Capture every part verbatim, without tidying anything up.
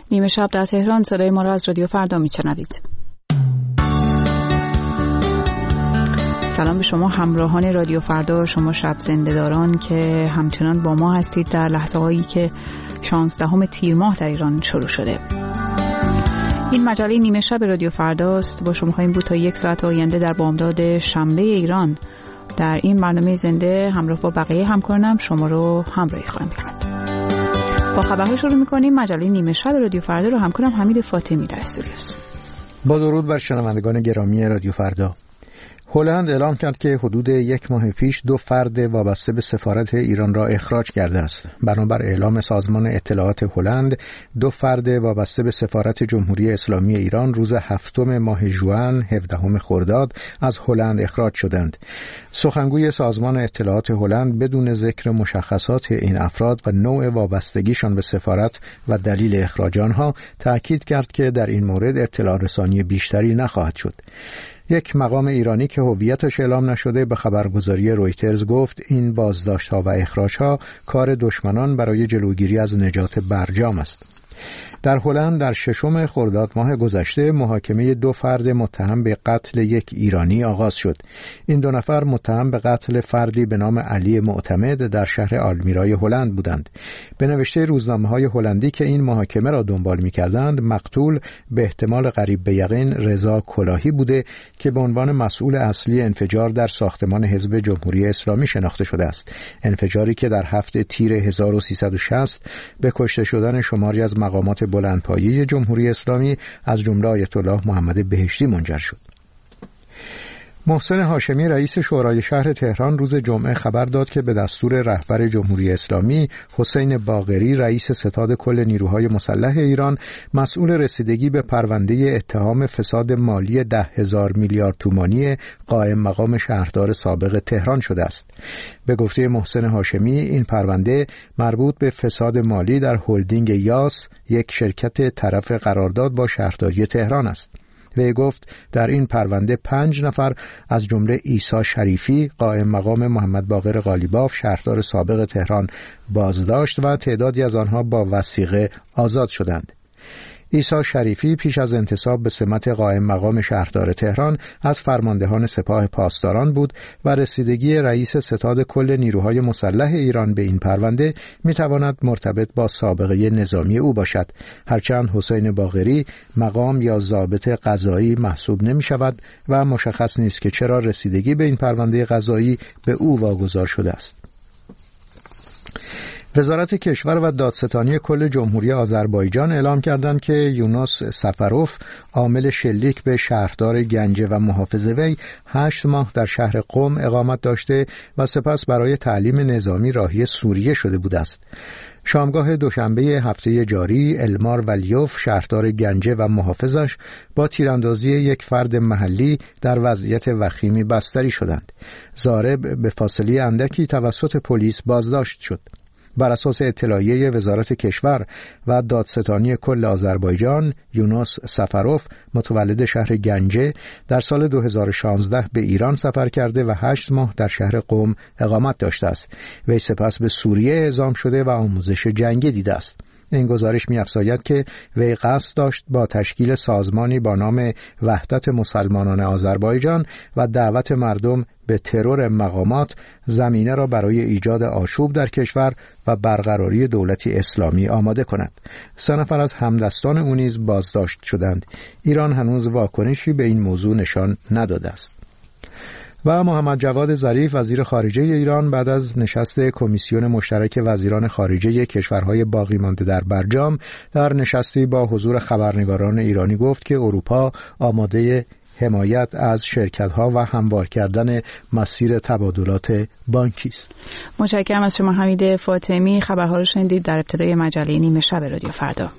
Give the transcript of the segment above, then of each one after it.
نیمه شب در تهران صدای ما را از رادیو فردا میشنوید. سلام به شما همراهان رادیو فردا، شما شب زنده داران که همچنان با ما هستید در لحظه هایی که شانزدهم تیر ماه در ایران شروع شده. این مجله نیمه شب رادیو فرداست. با شما خواهیم بود تا یک ساعت آینده در بامداد شنبه ایران. در این برنامه زنده همراه با بقیه همکارانم شما رو همراهی خواهم کرد. با خبرها شروع می‌کنیم. مجله نیمه شب رادیو فردا رو همکارم حمید فاطمی در استودیوست. با درود بر شنوندگان گرامی رادیو فردا. هلند اعلام کرد که حدود یک ماه پیش دو فرد وابسته به سفارت ایران را اخراج کرده است. بنابر اعلام سازمان اطلاعات هلند، دو فرد وابسته به سفارت جمهوری اسلامی ایران روز هفتم ماه ژوئن هفدهم خرداد از هلند اخراج شدند. سخنگوی سازمان اطلاعات هلند بدون ذکر مشخصات این افراد و نوع وابستگیشان به سفارت و دلیل اخراج آنها تأکید کرد که در این مورد اطلاع رسانی بیشتری نخواهد شد. یک مقام ایرانی که هویتش اعلام نشده به خبرگزاری رویترز گفت این بازداشت‌ها و اخراج‌ها کار دشمنان برای جلوگیری از نجات برجام است. در هلند در ششم خرداد ماه گذشته محاکمه دو فرد متهم به قتل یک ایرانی آغاز شد. این دو نفر متهم به قتل فردی به نام علی معتمد در شهر آلمیرای هلند بودند. به نوشته روزنامه‌های هلندی که این محاکمه را دنبال می‌کردند، مقتول به احتمال قریب به یقین رضا کلاهی بوده که به عنوان مسئول اصلی انفجار در ساختمان حزب جمهوری اسلامی شناخته شده است. انفجاری که در هفته تیر هزار و سیصد و شصت به کشته شدن شماری از مقامات بلندپایه جمهوری اسلامی از جمله آیت الله محمد بهشتی منجر شد. محسن هاشمی رئیس شورای شهر تهران روز جمعه خبر داد که به دستور رهبر جمهوری اسلامی حسین باقری رئیس ستاد کل نیروهای مسلح ایران مسئول رسیدگی به پرونده اتهام فساد مالی ده هزار میلیارد تومانی قائم مقام شهردار سابق تهران شده است. به گفته محسن هاشمی این پرونده مربوط به فساد مالی در هلدینگ یاس، یک شرکت طرف قرارداد با شهرداری تهران است. وی گفت در این پرونده پنج نفر از جمله عیسی شریفی قائم مقام محمد باقر قالیباف شهردار سابق تهران بازداشت و تعدادی از آنها با وثیقه آزاد شدند. عیسی شریفی پیش از انتصاب به سمت قائم مقام شهردار تهران از فرماندهان سپاه پاسداران بود و رسیدگی رئیس ستاد کل نیروهای مسلح ایران به این پرونده میتواند مرتبط با سابقه نظامی او باشد، هرچند حسین باقری مقام یا ضابط قضایی محسوب نمی شود و مشخص نیست که چرا رسیدگی به این پرونده قضایی به او واگذار شده است. وزارت کشور و دادستانی کل جمهوری آذربایجان اعلام کردند که یونس سفروف عامل شلیک به شهردار گنجه و محافظ وی هشت ماه در شهر قم اقامت داشته و سپس برای تعلیم نظامی راهی سوریه شده بوده است. شامگاه دوشنبه هفته جاری المار ولیوف شهردار گنجه و محافظش با تیراندازی یک فرد محلی در وضعیت وخیمی بستری شدند. ضارب به فاصله اندکی توسط پلیس بازداشت شد. بر اساس اطلاعیه وزارت کشور و دادستانی کل آذربایجان، یونس سفروف متولد شهر گنجه در سال دو هزار و شانزده به ایران سفر کرده و هشت ماه در شهر قم اقامت داشته است. وی سپس به سوریه اعزام شده و آموزش جنگی دیده است. این گزارش می‌افزاید که وی قصد داشت با تشکیل سازمانی با نام وحدت مسلمانان آذربایجان و دعوت مردم به ترور مقامات زمینه را برای ایجاد آشوب در کشور و برقراری دولتی اسلامی آماده کند. سه نفر از همدستان او نیز بازداشت شدند. ایران هنوز واکنشی به این موضوع نشان نداده است. و محمد جواد ظریف وزیر خارجه ایران بعد از نشست کمیسیون مشترک وزیران خارجه کشورهای باقی مانده در برجام در نشستی با حضور خبرنگاران ایرانی گفت که اروپا آماده حمایت از شرکت‌ها و هموار کردن مسیر تبادلات بانکی است. متشکرم از شما حمید فاطمی. خبرها رو شنیدید در ابتدای مجله نیمه شب رادیو فردا.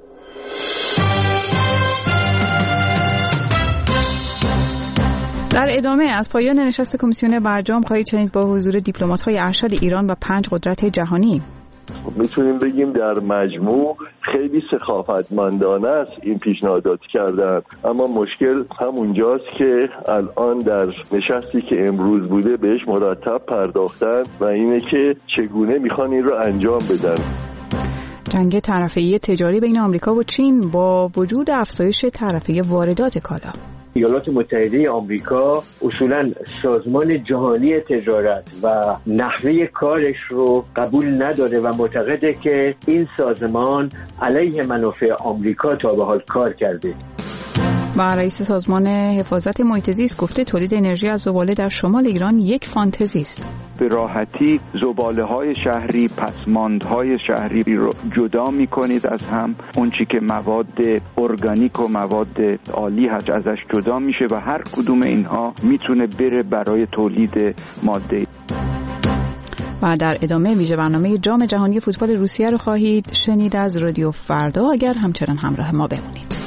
در ادامه از پایان نشست کمیسیون برجام خواهید شنید با حضور دیپلمات‌های ارشد ایران و پنج قدرت جهانی. میتونیم بگیم در مجموع خیلی سخاوتمندانه است این پیشنهادات کردن، اما مشکل همونجاست که الان در نشستی که امروز بوده بهش مرتب پرداختن و اینه که چگونه میخوان این رو انجام بدن. جنگ طرفه‌ای تجاری بین آمریکا و چین با وجود افزایش طرفه واردات کالا. ایالات متحده آمریکا اصولاً سازمان جهانی تجارت و نحوه کارش رو قبول نداره و معتقده که این سازمان علیه منافع آمریکا تا به حال کار کرده. و رئیس سازمان حفاظت محیط زیست گفته تولید انرژی از زباله در شمال ایران یک فانتزی است. به راحتی زباله‌های شهری، پسماندهای شهری رو جدا می‌کنید از هم. اون چی که مواد ارگانیک و مواد عالی هست ازش جدا میشه و هر کدوم اینها میتونه بره برای تولید ماده. و در ادامه ویژه برنامه جام جهانی فوتبال روسیه رو خواهید شنید از رادیو فردا، اگر همچنان همراه ما بمونید.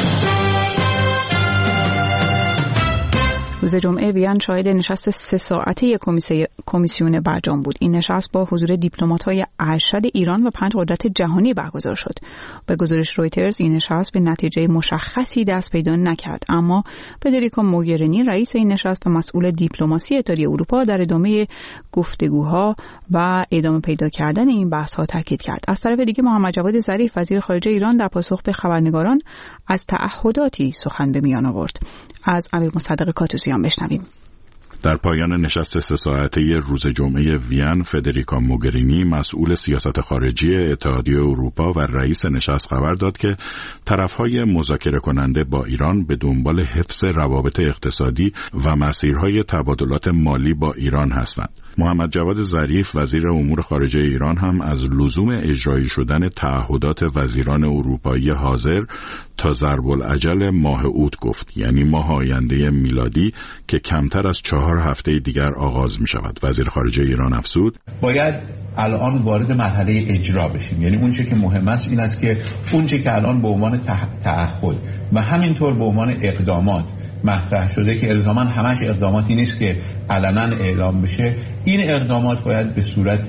روز جمعه وین شاهد نشست سه ساعته کمیسیون برجام بود. این نشست با حضور دیپلمات‌های ارشد ایران و پنج قدرت جهانی برگزار شد. به گزارش رویترز این نشست به نتیجه مشخصی دست پیدا نکرد، اما فدریکا موگرینی رئیس این نشست و مسئول دیپلماسی اتحادیه اروپا در ادامه گفتگوها و ادامه پیدا کردن این بحث‌ها تاکید کرد. از طرف دیگه محمد جواد ظریف وزیر خارجه ایران در پاسخ به خبرنگاران از تعهداتی سخن به میان آورد. از امیر مصدق کاتوزیان بشنویم. در پایان نشست سه ساعته روز جمعه وین، فدریکا موگرینی مسئول سیاست خارجی اتحادیه اروپا و رئیس نشست خبر داد که طرف‌های مذاکره کننده با ایران به دنبال حفظ روابط اقتصادی و مسیرهای تبادلات مالی با ایران هستند. محمد جواد ظریف وزیر امور خارجه ایران هم از لزوم اجرایی شدن تعهدات وزیران اروپایی حاضر تا ضرب الاجل ماه اوت گفت، یعنی ماه آینده میلادی که کمتر از چهار هفته دیگر آغاز می شود. وزیر خارجه ایران افزود باید الان وارد مرحله اجرا بشیم، یعنی اون چه که مهم است این است که اون چه که الان به عنوان تعهد و همینطور به عنوان اقدامات مطرح شده که الزاماً همش اقداماتی نیست که علنا اعلام بشه، این اقدامات باید به صورت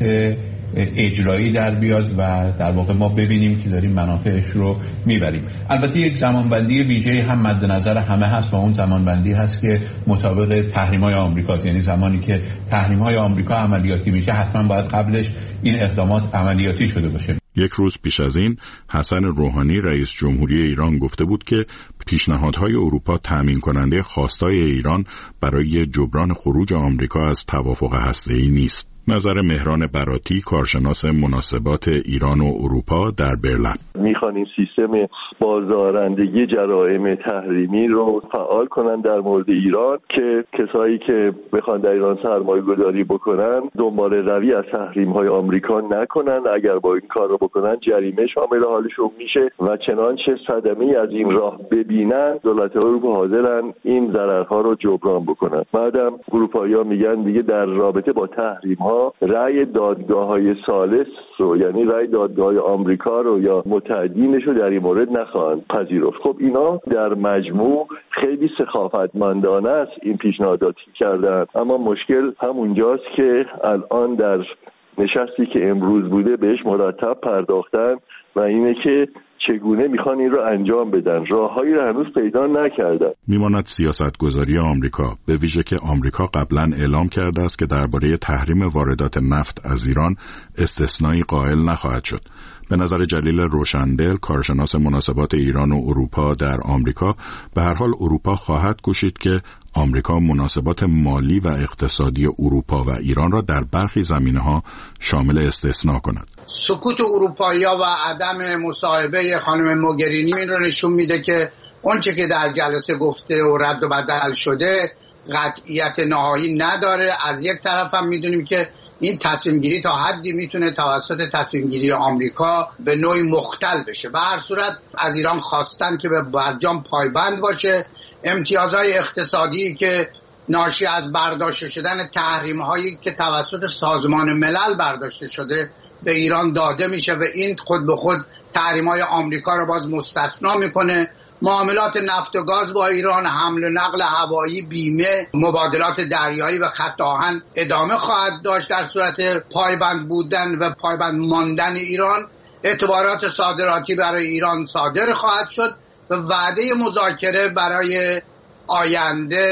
اجرایی در بیاد و در واقع ما ببینیم که داریم منافعش رو میبریم. البته یک زمانبندی ویژه هم مد نظر همه هست و اون زمانبندی هست که مطابق تحریم‌های آمریکاست، یعنی زمانی که تحریم‌های آمریکا عملیاتی میشه حتما باید قبلش این اقدامات عملیاتی شده باشه. یک روز پیش از این حسن روحانی رئیس جمهوری ایران گفته بود که پیشنهادهای اروپا تامین کننده خواستای ایران برای جبران خروج آمریکا از توافق هسته‌ای نیست. نظر مهران براتی کارشناس مناسبات ایران و اروپا در برلین: میخوان این سیستم بازدارندگی جرائم تحریمی رو فعال کنن در مورد ایران که کسایی که بخوان در ایران سرمایه گذاری بکنن دنبال روی از تحریم های آمریکا نکنن، اگر با این کار رو بکنن جریمه شامل حالشون میشه و چنانچه صدمه از این راه ببینن دولت اروپا حاضرن این ضررها رو جبران بکنن. بعدم اروپایی‌ها میگن دیگه در رابطه با تحریم ها رأی دادگاه‌های ثالث رو، یعنی رأی دادگاه آمریکا رو یا متعدینش رو در این مورد نخواهند پذیرفت. خب اینا در مجموع خیلی سخاوتمندانه است این پیشنهاداتی کردن، اما مشکل همونجاست که الان در نشستی که امروز بوده بهش مرتب پرداختن و اینه که چگونه میخوان این رو انجام بدن. راههایی رو هنوز پیدا نکردن. میماند سیاستگذاری آمریکا، به ویژه که آمریکا قبلا اعلام کرده است که درباره تحریم واردات نفت از ایران استثنایی قائل نخواهد شد. به نظر جلیل روشندل کارشناس مناسبات ایران و اروپا در آمریکا، به هر حال اروپا خواهد کوشید که آمریکا مناسبات مالی و اقتصادی اروپا و ایران را در برخی زمینه‌ها شامل استثناء کند. سکوت اروپایی‌ها و عدم مصاحبه خانم موگرینی این رو نشون میده که اونچه که در جلسه گفته و رد و بدل شده قطعیت نهایی نداره. از یک طرف هم میدونیم که این تصمیم گیری تا حدی میتونه توسط تصمیم گیری آمریکا به نوعی مختل بشه. به هر صورت از ایران خواستن که به برجام پایبند باشه. امتیازهای اقتصادی که ناشی از برداشته شدن تحریم هایی که توسط سازمان ملل برداشته شده به ایران داده میشه و این خود به خود تحریم های آمریکا رو باز مستثنا میکنه. معاملات نفت و گاز با ایران، حمل و نقل هوایی، بیمه، مبادلات دریایی و خط آهن ادامه خواهد داشت در صورت پایبند بودن و پایبند ماندن ایران. اعتبارات صادراتی برای ایران صادر خواهد شد و وعده مذاکره برای آینده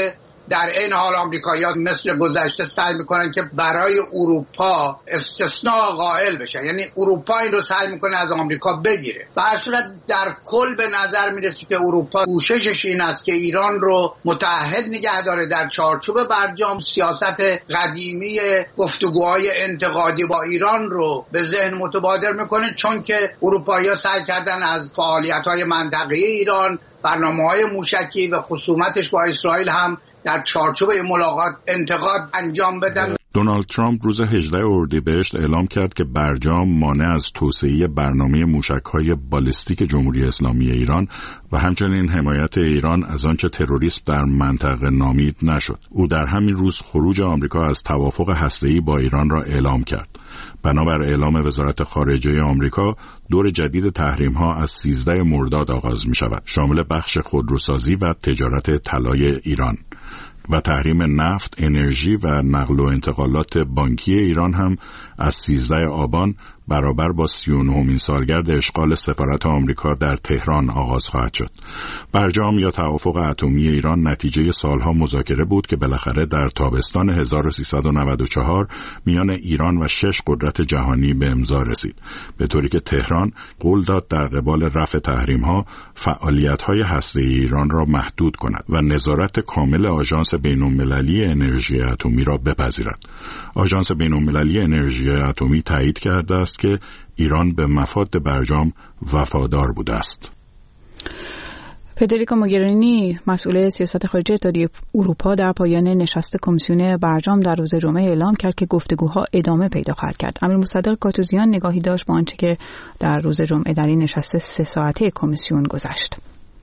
در این حال آمریکایی‌ها مثل گذشته سعی میکنن که برای اروپا استثناء قائل بشن، یعنی اروپا این رو سعی میکنه از آمریکا بگیره. به هر صورت در کل به نظر میرسه که اروپا کوششش این است که ایران رو متحد نگه داره در چارچوب برجام. سیاست قدیمی گفتگوهای انتقادی با ایران رو به ذهن متبادر میکنه، چون که اروپایی‌ها سعی کردن از فعالیت‌های منطقه‌ای ایران، برنامه‌های موشکی و خصومتش با اسرائیل هم در چارچوب این ملاقات انتقاد انجام بدن. دونالد ترامپ روز هجدهم اردیبهشت اعلام کرد که برجام مانع از توسعه برنامه موشک‌های بالستیک جمهوری اسلامی ایران و همچنین حمایت ایران از آنچه تروریسم در منطقه نامید نشد. او در همین روز خروج آمریکا از توافق هسته‌ای با ایران را اعلام کرد. بنابر اعلام وزارت خارجه آمریکا، دور جدید تحریم‌ها از سیزدهم مرداد آغاز می‌شود، شامل بخش خودروسازی و تجارت طلای ایران و تحریم نفت، انرژی و نقل و انتقالات بانکی ایران هم از سیزدهم آبان برابر با سی و نهمین سالگرد اشغال سفارت آمریکا در تهران آغاز خواهد شد. برجام یا توافق اتمی ایران نتیجه سالها مذاکره بود که بالاخره در تابستان هزار و سیصد و نود و چهار میان ایران و شش قدرت جهانی به امضا رسید، به طوری که تهران قول داد در قبال رفع تحریم‌ها فعالیت‌های هسته‌ای ایران را محدود کند و نظارت کامل آژانس بین‌المللی انرژی اتمی را بپذیرد. آژانس بین‌المللی انرژی اتمی تایید کرده است که ایران به مفاد برجام وفادار بوده است. فدریکا موگرینی، مسئول سیاست خارجی اتحادیه اروپا، در پایان نشست کمیسیون برجام در روز جمعه اعلام کرد که گفتگوها ادامه پیدا خواهد کرد. امیر مصدق گاتوزیان نگاهی داشت با آنچه که در روز جمعه در این نشست سه ساعته کمیسیون گذشت.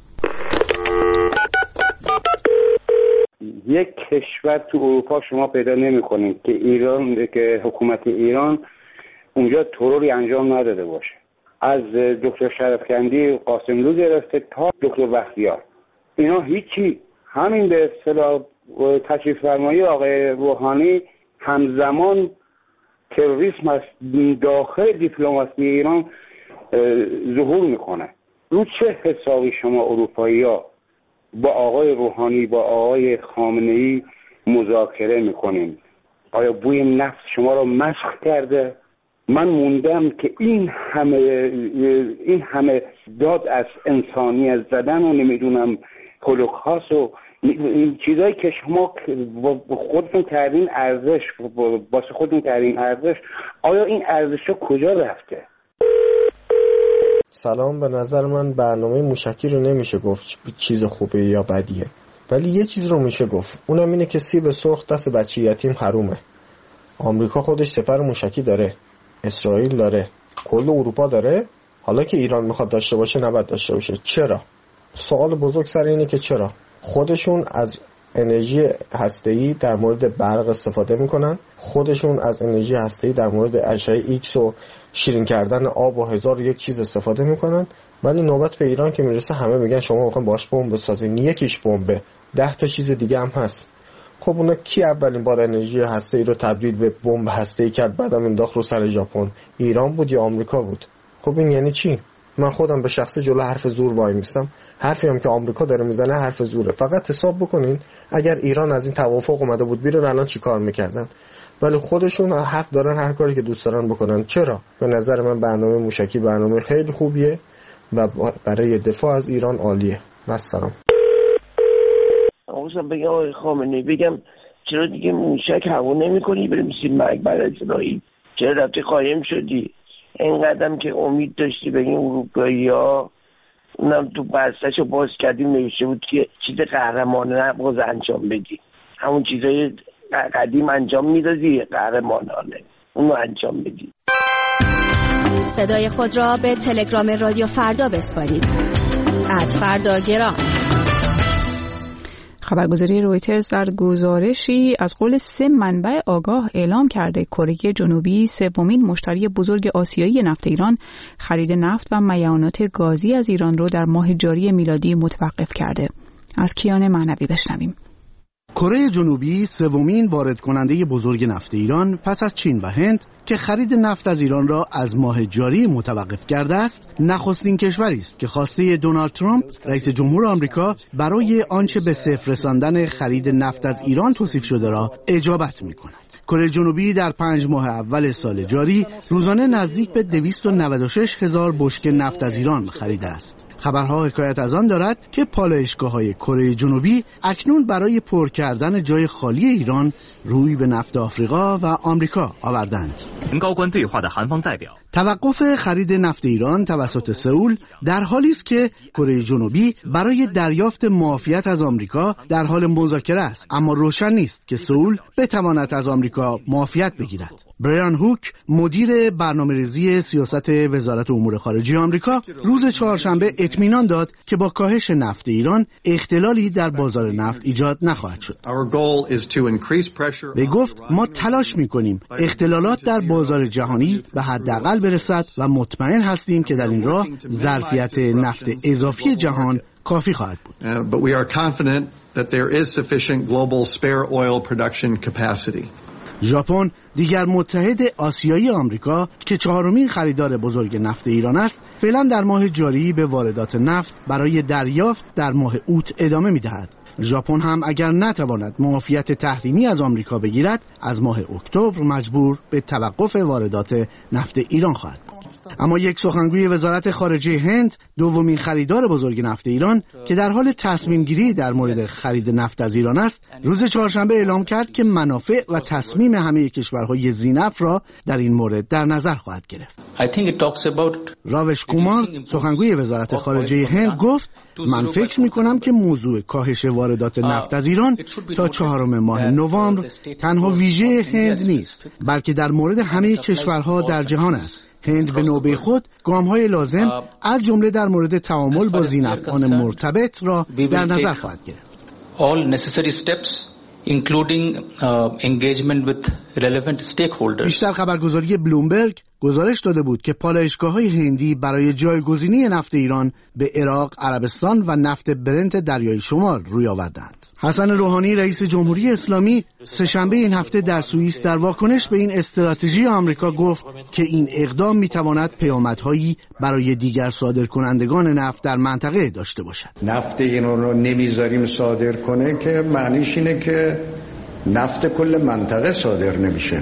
یک کشور تو اروپا شما پیدا نمی‌کنید که ایران که حکومت ایران اونجا تروری انجام نداده باشه، از دکتر شرفکندی قاسملو گرفته تا دکتر بختیار، اینا هیچی. همین به اصطلاح تشریف فرمایی آقای روحانی همزمان تروریسم از داخل دیپلماسی ایران ظهور میکنه. رو چه حسابی شما اروپایی‌ها با آقای روحانی با آقای خامنه‌ای مذاکره میکنین؟ آیا بوی نفت شما را مسخ کرده؟ من موندم که این همه این همه داد از انسانیت زدن و نمیدونم هولوکاست و این چیزایی که شما خودتون کردین ارزش، واسه خودتون کردین ارزش، آیا این ارزش‌ها کجا رفته؟ سلام، به نظر من برنامه موشکی رو نمیشه گفت چیز خوبه یا بدیه، ولی یه چیز رو میشه گفت، اونم اینه که سیب سرخ دست بچه یتیم حرومه. آمریکا خودش سپر موشکی داره، اسرائیل داره، کل اروپا داره. حالا که ایران میخواد داشته باشه نباید داشته باشه. چرا؟ سوال بزرگ سر اینه که چرا خودشون از انرژی هسته‌ای در مورد برق استفاده میکنن، خودشون از انرژی هسته‌ای در مورد اشعه ایکس و شیرین کردن آب و هزار یک چیز استفاده میکنن، ولی نوبت به ایران که میرسه همه میگن شما میخواین باش بمب بسازین. یکیش بمبه، ده تا چیز دیگه هم هست. خب اونا کی اولین بار انرژی هسته‌ای رو تبدیل به بمب هسته‌ای کرد بعدم انداخت رو سر ژاپن؟ ایران بود یا آمریکا بود؟ خب این یعنی چی؟ من خودم به شخصه جلو حرف زور وای میستم. حرفی هم که آمریکا داره میزنه حرف زوره. فقط حساب بکنین اگر ایران از این توافق اومده بود بیرون الان چی کار میکردن؟ ولی خودشون حق دارن هر کاری که دوست دارن بکنن. چرا؟ به نظر من برنامه موشکی برنامه خیلی خوبیه و برای دفاع از ایران عالیه. مثلا آقا بگم آقای خامنه‌ای، بگم چرا دیگه موشک هوا نمی‌کنی بریم سیم مرگ بعد از اسرائیل؟ چرا رفتی قایم شدی؟ اینقدرم که امید داشتی به این اروپایی‌ها، اونم تو بسته‌شو باز کردیم نوشته بود که چیز قهرمانانه باز انجام بدی، همون چیزای قدیم انجام میدادی قهرمانانه اونو انجام بدی. صدای خود را به تلگرام رادیو فردا بسپارید. ات فردا گرام. خبرگزاری رویترز در گزارشی از قول سه منبع آگاه اعلام کرده کره جنوبی سومین مشتری بزرگ آسیایی نفت ایران خرید نفت و میعانات گازی از ایران رو در ماه جاری میلادی متوقف کرده. از کیان معنوی بشنویم. کره جنوبی سومین وارد کننده بزرگ نفت ایران پس از چین و هند که خرید نفت از ایران را از ماه جاری متوقف کرده است، نخستین کشوری است که خواسته دونالد ترامپ رئیس جمهور آمریکا برای آنچه به صفر رساندن خرید نفت از ایران توصیف شده را اجابت می‌کند. کره جنوبی در پنج ماه اول سال جاری روزانه نزدیک به دویست و نود و شش هزار بشکه نفت از ایران خریده است. خبرها حکایت از آن دارد که پالایشگاه‌های کره جنوبی اکنون برای پر کردن جای خالی ایران روی به نفت آفریقا و آمریکا آوردند. توقف خرید نفت ایران توسط سئول در حالی است که کره جنوبی برای دریافت معافیت از آمریکا در حال مذاکره است، اما روشن نیست که سئول بتواند از آمریکا معافیت بگیرد. برایان هوک، مدیر برنامه‌ریزی سیاست وزارت امور خارجه آمریکا، روز چهارشنبه اطمینان داد که با کاهش نفت ایران اختلالی در بازار نفت ایجاد نخواهد شد. وی گفت ما تلاش می‌کنیم اختلالات در بازار جهانی به حداقل برسد و مطمئن هستیم که در این راه ظرفیت نفت اضافی جهان کافی خواهد بود. Uh, but we are confident that there is sufficient global spare oil production capacity. ژاپن، دیگر متحد آسیایی آمریکا که چهارمین خریدار بزرگ نفت ایران است، فعلا در ماه جاری به واردات نفت برای دریافت در ماه اوت ادامه می‌دهد. ژاپن هم اگر نتواند معافیت تحریمی از آمریکا بگیرد، از ماه اکتبر مجبور به توقف واردات نفت ایران خواهد بود. اما یک سخنگوی وزارت خارجه هند، دومین خریدار بزرگ نفت ایران که در حال تصمیم گیری در مورد خرید نفت از ایران است، روز چهارشنبه اعلام کرد که منافع و تصمیم همه کشورهای ذی‌نفع را در این مورد در نظر خواهد گرفت. راوش کومار، سخنگوی وزارت خارجه هند، گفت من فکر می کنم که موضوع کاهش واردات نفت از ایران تا چهارم ماه نوامبر تنها ویژه هند نیست، بلکه در مورد همه کشورها در جهان است. هند به نوبه خود گام‌های لازم از جمله در مورد تعامل با ذی‌نفعان مرتبط را در نظر خواهد گرفت. All necessary steps including uh, engagement with relevant stakeholders. بیشتر خبرگزاری بلومبرگ گزارش داده بود که پالایشگاه‌های هندی برای جایگزینی نفت ایران به عراق، عربستان و نفت برنت دریای شمال روی آوردند. حسن روحانی، رئیس جمهوری اسلامی، سه‌شنبه این هفته در سوئیس در واکنش به این استراتژی آمریکا گفت که این اقدام می‌تواند پیامدهایی برای دیگر صادرکنندگان نفت در منطقه داشته باشد. نفت ایران رو نمیذاریم صادر کنه که معنیش اینه که نفت کل منطقه صادر نمیشه.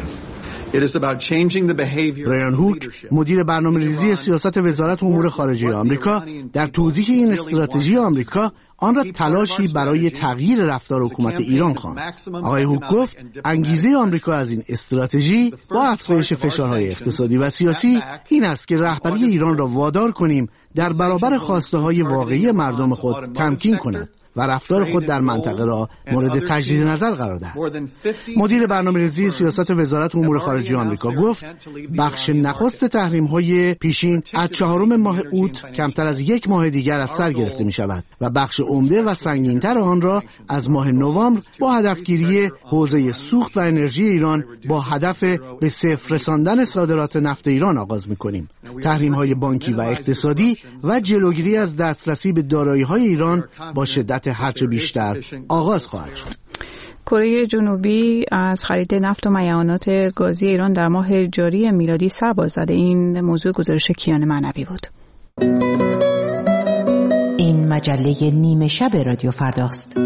برایان هوک، مدیر برنامه‌ریزی سیاست وزارت امور خارجه آمریکا، در توضیح این استراتژی آمریکا آن را تلاشی برای تغییر رفتار حکومت ایران خواند. آقای هوک گفت انگیزه آمریکا از این استراتژی با افزایش فشارهای اقتصادی و سیاسی این است که رهبری ایران را وادار کنیم در برابر خواسته‌های واقعی مردم خود تمکین کند و رفتار خود در منطقه را مورد تجدید نظر قرار دهد. مدیر برنامه‌ریزی سیاست وزارت امور خارجه آمریکا گفت بخش نخست تحریم‌های پیشین از چهارم ماه اوت کمتر از یک ماه دیگر از سر گرفته می‌شود و بخش عمده و سنگین‌تر آن را از ماه نوامبر با هدفگیری حوزه سوخت و انرژی ایران با هدف به صفر رساندن صادرات نفت ایران آغاز می‌کنیم. تحریم‌های بانکی و اقتصادی و جلوگیری از دسترسی به دارایی‌های ایران با شدت هرچه بیشتر آغاز خواهد شد. کره جنوبی از خرید نفت و معدنیات گازی ایران در ماه جاری میلادی سر باز زده. این موضوع گزارش کیان معنوی بود. این مجله نیمه شب رادیو فرداست.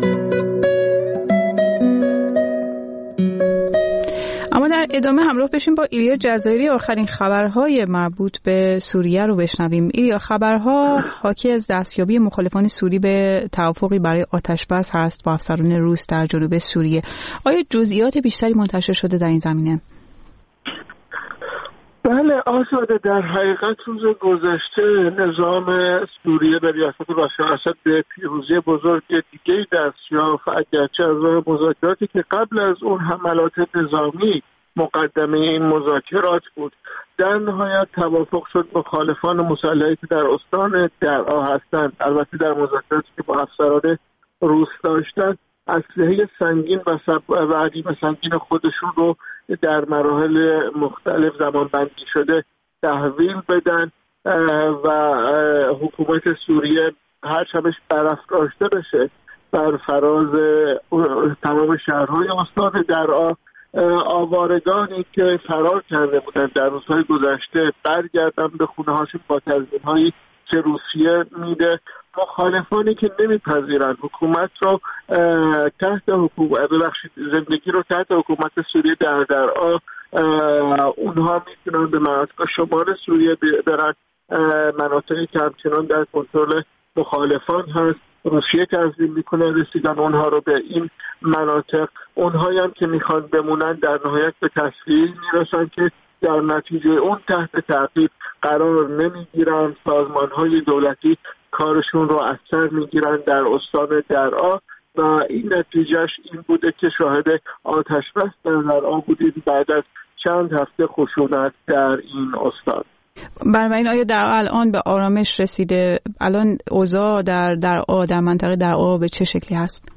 اما در ادامه همراه بشیم با ایلیا جزایری آخرین خبرهای مربوط به سوریه رو بشنویم. ایلیا، خبرها حاکی از دستیابی مخالفان سوری به توافقی برای آتشبس هست با افسران روس در جنوب سوریه. آیا جزئیات بیشتری منتشر شده در این زمینه؟ بله آزاده، در حقیقت روز گذشته نظام سوریه به ریاست بشار اسد به پیروزی بزرگ دیگه‌ای دست یافت، اگرچه از راه مذاکراتی که قبل از اون حملات نظامی مقدمه این مذاکرات بود، در نهایت توافق شد مخالفان مسلحی که در استان درعا هستند، البته در مذاکراتی که با افسران روس داشتند، اسلحه سنگین و و عدیم سنگین خودشون رو در مراحل مختلف زمان بندی شده تحویل بدن و حکومت سوریه هر شبش برافراشته بشه بر فراز تمام شهرهای استان درعا. آوارگانی که فرار کرده بودند در روزهای گذشته برگردن به خونه هاشون با تضمین‌هایی که روسیه میده. مخالفانی که نمیپذیرند حکومت رو تحت حکومت ببخشید زندگی رو تحت حکومت سوریه در درعا، اونها میتونن به مناطق شمال سوریه برن، مناطقی که همچنان در کنترل مخالفان هست. روسیه تنظیم میکنه رسیدن اونها رو به این مناطق. اونهایی هم که میخوان بمونن در نهایت به تصویر میرسن که در نتیجه اون تحت تعقیب قرار نمیگیرن. سازمان های دولتی کارشون رو از سر میگیرن در استان درعا و این نتیجهش این بوده که شاهد آتش بس در درعا بودید بعد از چند هفته خشونت در این استان. بنابراین آیا درعا الان به آرامش رسیده؟ الان اوضاع در درعا در منطقه درعا به چه شکلی هست؟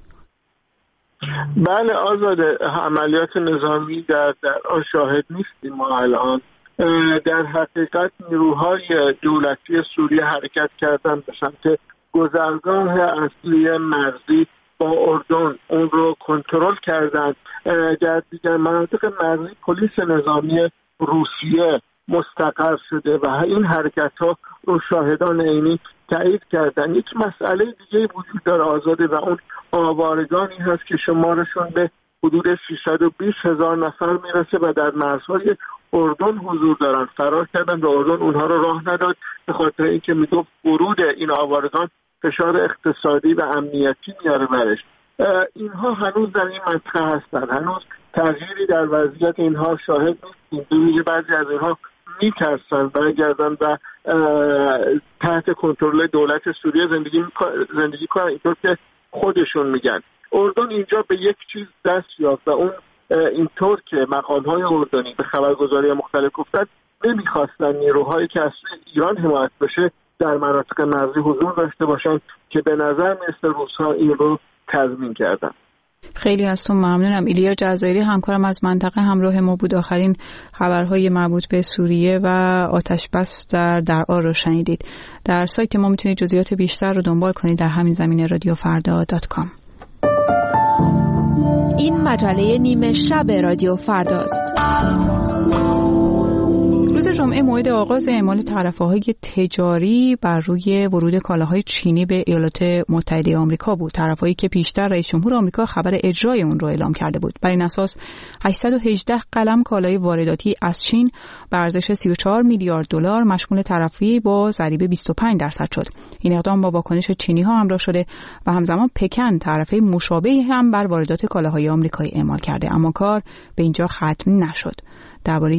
بله آزاده، عملیات نظامی در درعا شاهد نیستیم ما الان. در حقیقت نیروهای دولتی سوریه حرکت کردن به سمت گذرگاه اصلی مرزی با اردن، اون رو کنترل کردن. در دیگر مناطق مرزی پلیس نظامی روسیه مستقر شده و این حرکت ها رو شاهدان عینی تایید کردن. یک مسئله دیگه وجود داره آزاده و اون آوارگانی هست که شمارشون به حدود سیصد و بیست هزار نفر میرسه و در مرزهای اردن حضور دارن. فرار کردن به اردن، اونها رو راه نداد به خاطر اینکه میگفت ورود این آوارگان فشار اقتصادی و امنیتی میاره برش. اینها هنوز در این منطقه هستن، هنوز تغییری در وضعیت اینها شاهد نیستیم. بعضی از اینها میترسن برگردن و تحت کنترل دولت سوریه زندگی زندگی کنن اینطور که خودشون میگن. اردن اینجا به یک چیز دست یافت و اون اینطور که مقام‌های اردنی به خبرگزاری مختلف گفتن نمیخواستن نیروهایی که از ایران حمایت بشه در مناطق مرزی حضور داشته باشن که به نظر مثل روس‌ها این رو تضمین کردن. خیلی از تو ممنونم. ایلیا جزایری همکارم از منطقه همراه ما بود. آخرین خبرهای مربوط به سوریه و آتش بس در درعا رو شنیدید. در سایت ما میتونید جزئیات بیشتر رو دنبال کنید در همین زمینه رادیو فردا دات کام. این مجله نیمه شب رادیو فرداست. روز جمعه موعد آغاز اعمال تعرفه‌های تجاری بر روی ورود کالاهای چینی به ایالات متحده آمریکا بود. تعرفه‌ای که پیشتر رئیس جمهور آمریکا خبر اجرای اون رو اعلام کرده بود. بر این اساس هشتصد و هجده قلم کالای وارداتی از چین به ارزش سی و چهار میلیارد دلار مشمول تعرفه‌ای با ضریب بیست و پنج درصد شد. این اقدام با واکنش چینی‌ها همراه شده و همزمان پکن تعرفه مشابهی هم بر واردات کالاهای آمریکایی اعمال کرده، اما کار به اینجا ختم نشد. درباره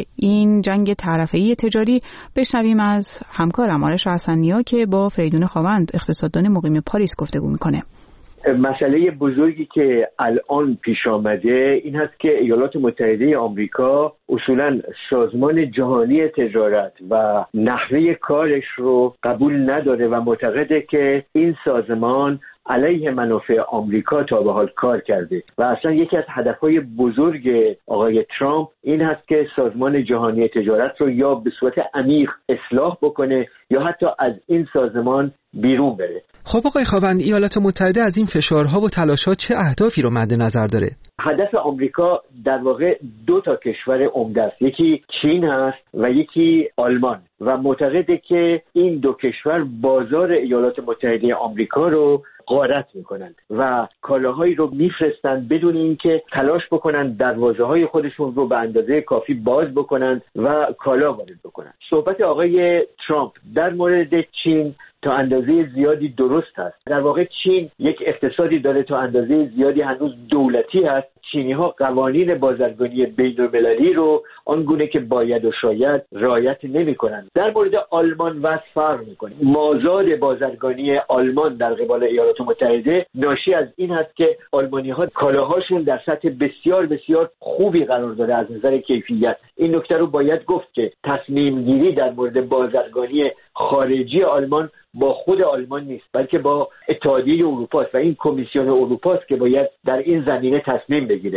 این جنگ تعرفه‌ای تجاری بشنویم از همکارم آرش حسنی‌ها که با فریدون خاوند اقتصاددان مقیم پاریس گفتگو میکنه. مسئله بزرگی که الان پیش آمده این هست که ایالات متحده آمریکا اصولاً سازمان جهانی تجارت و نحوه کارش رو قبول نداره و معتقده که این سازمان علیه منافع آمریکا تا به حال کار کرده و اصلا یکی از هدفهای بزرگ آقای ترامپ این هست که سازمان جهانی تجارت رو یا به صورت عمیق اصلاح بکنه یا حتی از این سازمان بیرون بره. خب آقای خاوند، ایالات متحده از این فشارها و تلاش‌ها چه اهدافی رو مد نظر داره؟ هدف آمریکا در واقع دو تا کشور عمده است، یکی چین هست و یکی آلمان و معتقده که این دو کشور بازار ایالات متحده آمریکا رو غارت میکنند و کالاهایی رو میفرستند بدون اینکه تلاش بکنند دروازه‌های خودشون رو به اندازه کافی باز بکنند و کالا وارد بکنند. صحبت آقای ترامپ در مورد چین تا اندازه زیادی درست هست. در واقع چین یک اقتصادی داره تا اندازه زیادی هنوز دولتی هست. چینی‌ها قوانین بازرگانی بین‌المللی رو آنگونه که باید و شاید رعایت نمی‌کنند. در مورد آلمان وضع فرق می‌کنه. مازاد بازرگانی آلمان در قبال ایالات متحده ناشی از این هست که آلمانی‌ها کالاهاشون در سطح بسیار بسیار خوبی قرار داره از نظر کیفیت. این نکته رو باید گفت که تصمیم گیری در مورد بازرگانی خارجی آلمان با خود آلمان نیست، بلکه با اتحادیه اروپا است و این کمیسیون اروپا است که باید در این زمینه تصمیم بگیره.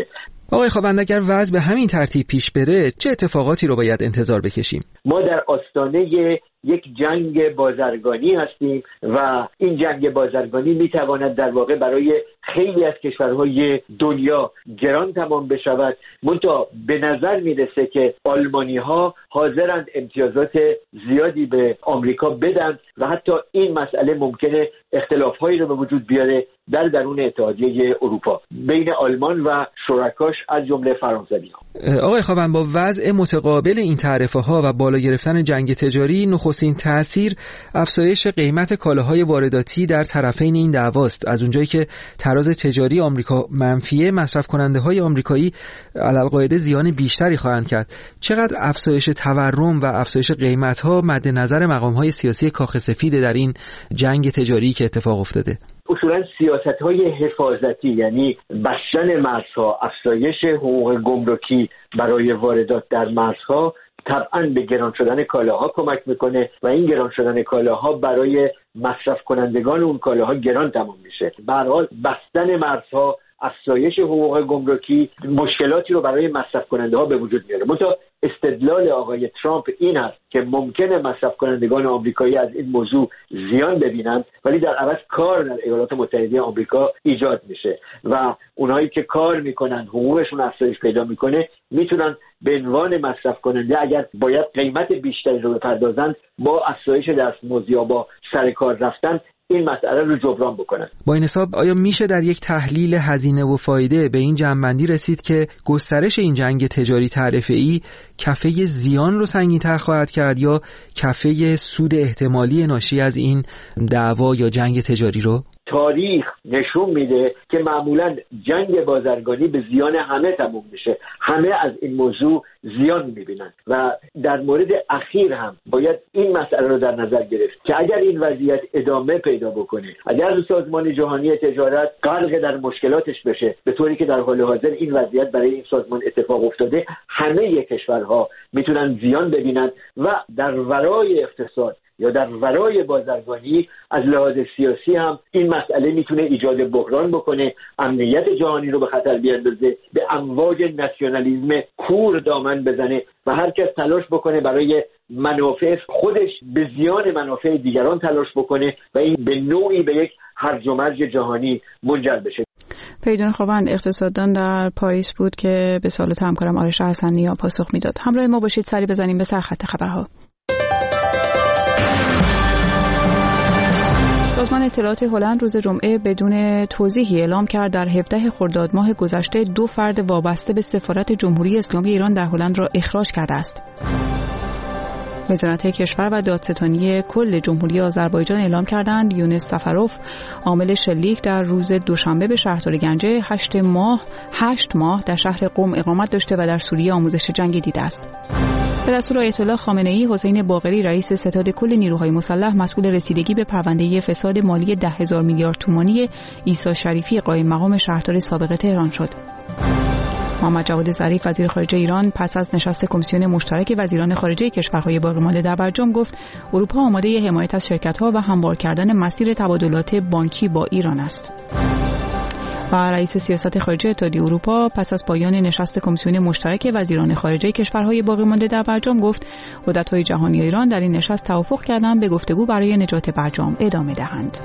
آقای خوابند، اگر وضع به همین ترتیب پیش بره چه اتفاقاتی رو باید انتظار بکشیم؟ ما در آستانه یک جنگ بازرگانی هستیم و این جنگ بازرگانی میتواند در واقع برای خیلی از کشورهای دنیا گران تمام بشود. منتها به نظر میرسه که آلمانی ها حاضرند امتیازات زیادی به آمریکا بدن و حتی این مسئله ممکنه اختلاف هایی رو به وجود بیاره در درون اتحادیه اروپا بین آلمان و شرکاش از جمله فرانسوی ها. آقای خوابند، با وضع متقابل این تعرفه ها و بالا گرفتن جنگ تجاری، نخستین تأثیر افزایش قیمت کالاهای وارداتی در طرفین این دعواست. از اونجایی که تراز تجاری آمریکا منفیه، مصرف کننده های آمریکایی علالقاعده زیان بیشتری خواهند کرد. چقدر افزایش تورم و افزایش قیمت ها مد نظر مقام های سیاسی کاخ سفید در این جنگ تجاری که اتفاق افتاده؟ اصولا سیاست‌های حفاظتی، یعنی بستن مرزها، افزایش حقوق گمرکی برای واردات در مرزها طبعاً به گران شدن کالاها کمک میکنه و این گران شدن کالاها برای مصرف کنندگان اون کالاها گران تمام میشه. به هر حال بستن مرزها، افزایش حقوق گمرکی مشکلاتی رو برای مصرف کننده ها به وجود میاره. منتها استدلال آقای ترامپ این است که ممکنه مصرف کنندگان آمریکایی از این موضوع زیان ببینند، ولی در عوض کار در ایالات متحده آمریکا ایجاد میشه و اونایی که کار میکنن حقوقشون افزایش پیدا میکنه میتونن به عنوان مصرف کننده اگر باید قیمت بیشتری رو بپردازن با افزایش دستمزد یا با سر کار رفتن این مسئله رو جبران بکنن. با این حساب آیا میشه در یک تحلیل هزینه و فایده به این جمع‌بندی رسید که گسترش این جنگ تجاری تعرفه‌ای کفه زیان رو سنگین‌تر خواهد کرد یا کفه سود احتمالی ناشی از این دعوا یا جنگ تجاری رو؟ تاریخ نشون میده که معمولا جنگ بازرگانی به زیان همه تموم میشه. همه از این موضوع زیان میبینن و در مورد اخیر هم باید این مسئله رو در نظر گرفت که اگر این وضعیت ادامه پیدا بکنه، اگر سازمان جهانی تجارت غرق در مشکلاتش بشه به طوری که در حال حاضر این وضعیت برای این سازمان اتفاق افتاده، همه کشورها میتونن زیان ببینن و در ورای اقتصاد یا در ورای بازرگانی از لحاظ سیاسی هم این مسئله میتونه ایجاد بحران بکنه، امنیت جهانی رو به خطر بیاندازه، به امواج ناسیونالیسم کور دامن بزنه و هر کس تلاش بکنه برای منافع خودش به زیان منافع دیگران تلاش بکنه و این به نوعی به یک هرج و مرج جهانی منجر بشه. فریدون خوابند، اقتصاددان در پاریس بود که به سوالات همکارم آرش حسنی پاسخ میداد. همراه ما باشید، سری بزنیم به سرخط خبرها. سازمان اطلاعات هلند روز جمعه بدون توضیحی اعلام کرد در هفدهم خرداد ماه گذشته دو فرد وابسته به سفارت جمهوری اسلامی ایران در هلند را اخراج کرده است. وزارت کشور و دادستانی کل جمهوری آذربایجان اعلام کردند یونس سفروف عامل شلیک در روز دوشنبه به شهردار گنجه هشت ماه هشت ماه در شهر قم اقامت داشته و در سوریه آموزش جنگی دیده است. به دستور آیت الله خامنه‌ای، حسین باقری رئیس ستاد کل نیروهای مسلح مسئول رسیدگی به پرونده فساد مالی ده هزار میلیارد تومانی عیسی شریفی قائم مقام شهردار سابق تهران شد. محمد جواد ظریف وزیر خارجه ایران پس از نشست کمیسیون مشترک وزیران خارجه کشورهای باقی مانده در برجام گفت اروپا آماده حمایت از شرکت‌ها و هموار کردن مسیر تبادلات بانکی با ایران است. و رئیس سیاست خارجه اتحادیه اروپا پس از پایان نشست کمیسیون مشترک وزیران خارجه کشورهای باقی مانده در برجام گفت قدرت‌های جهانی ایران در این نشست توافق کردند به گفتگو برای نجات برجام ادامه دهند.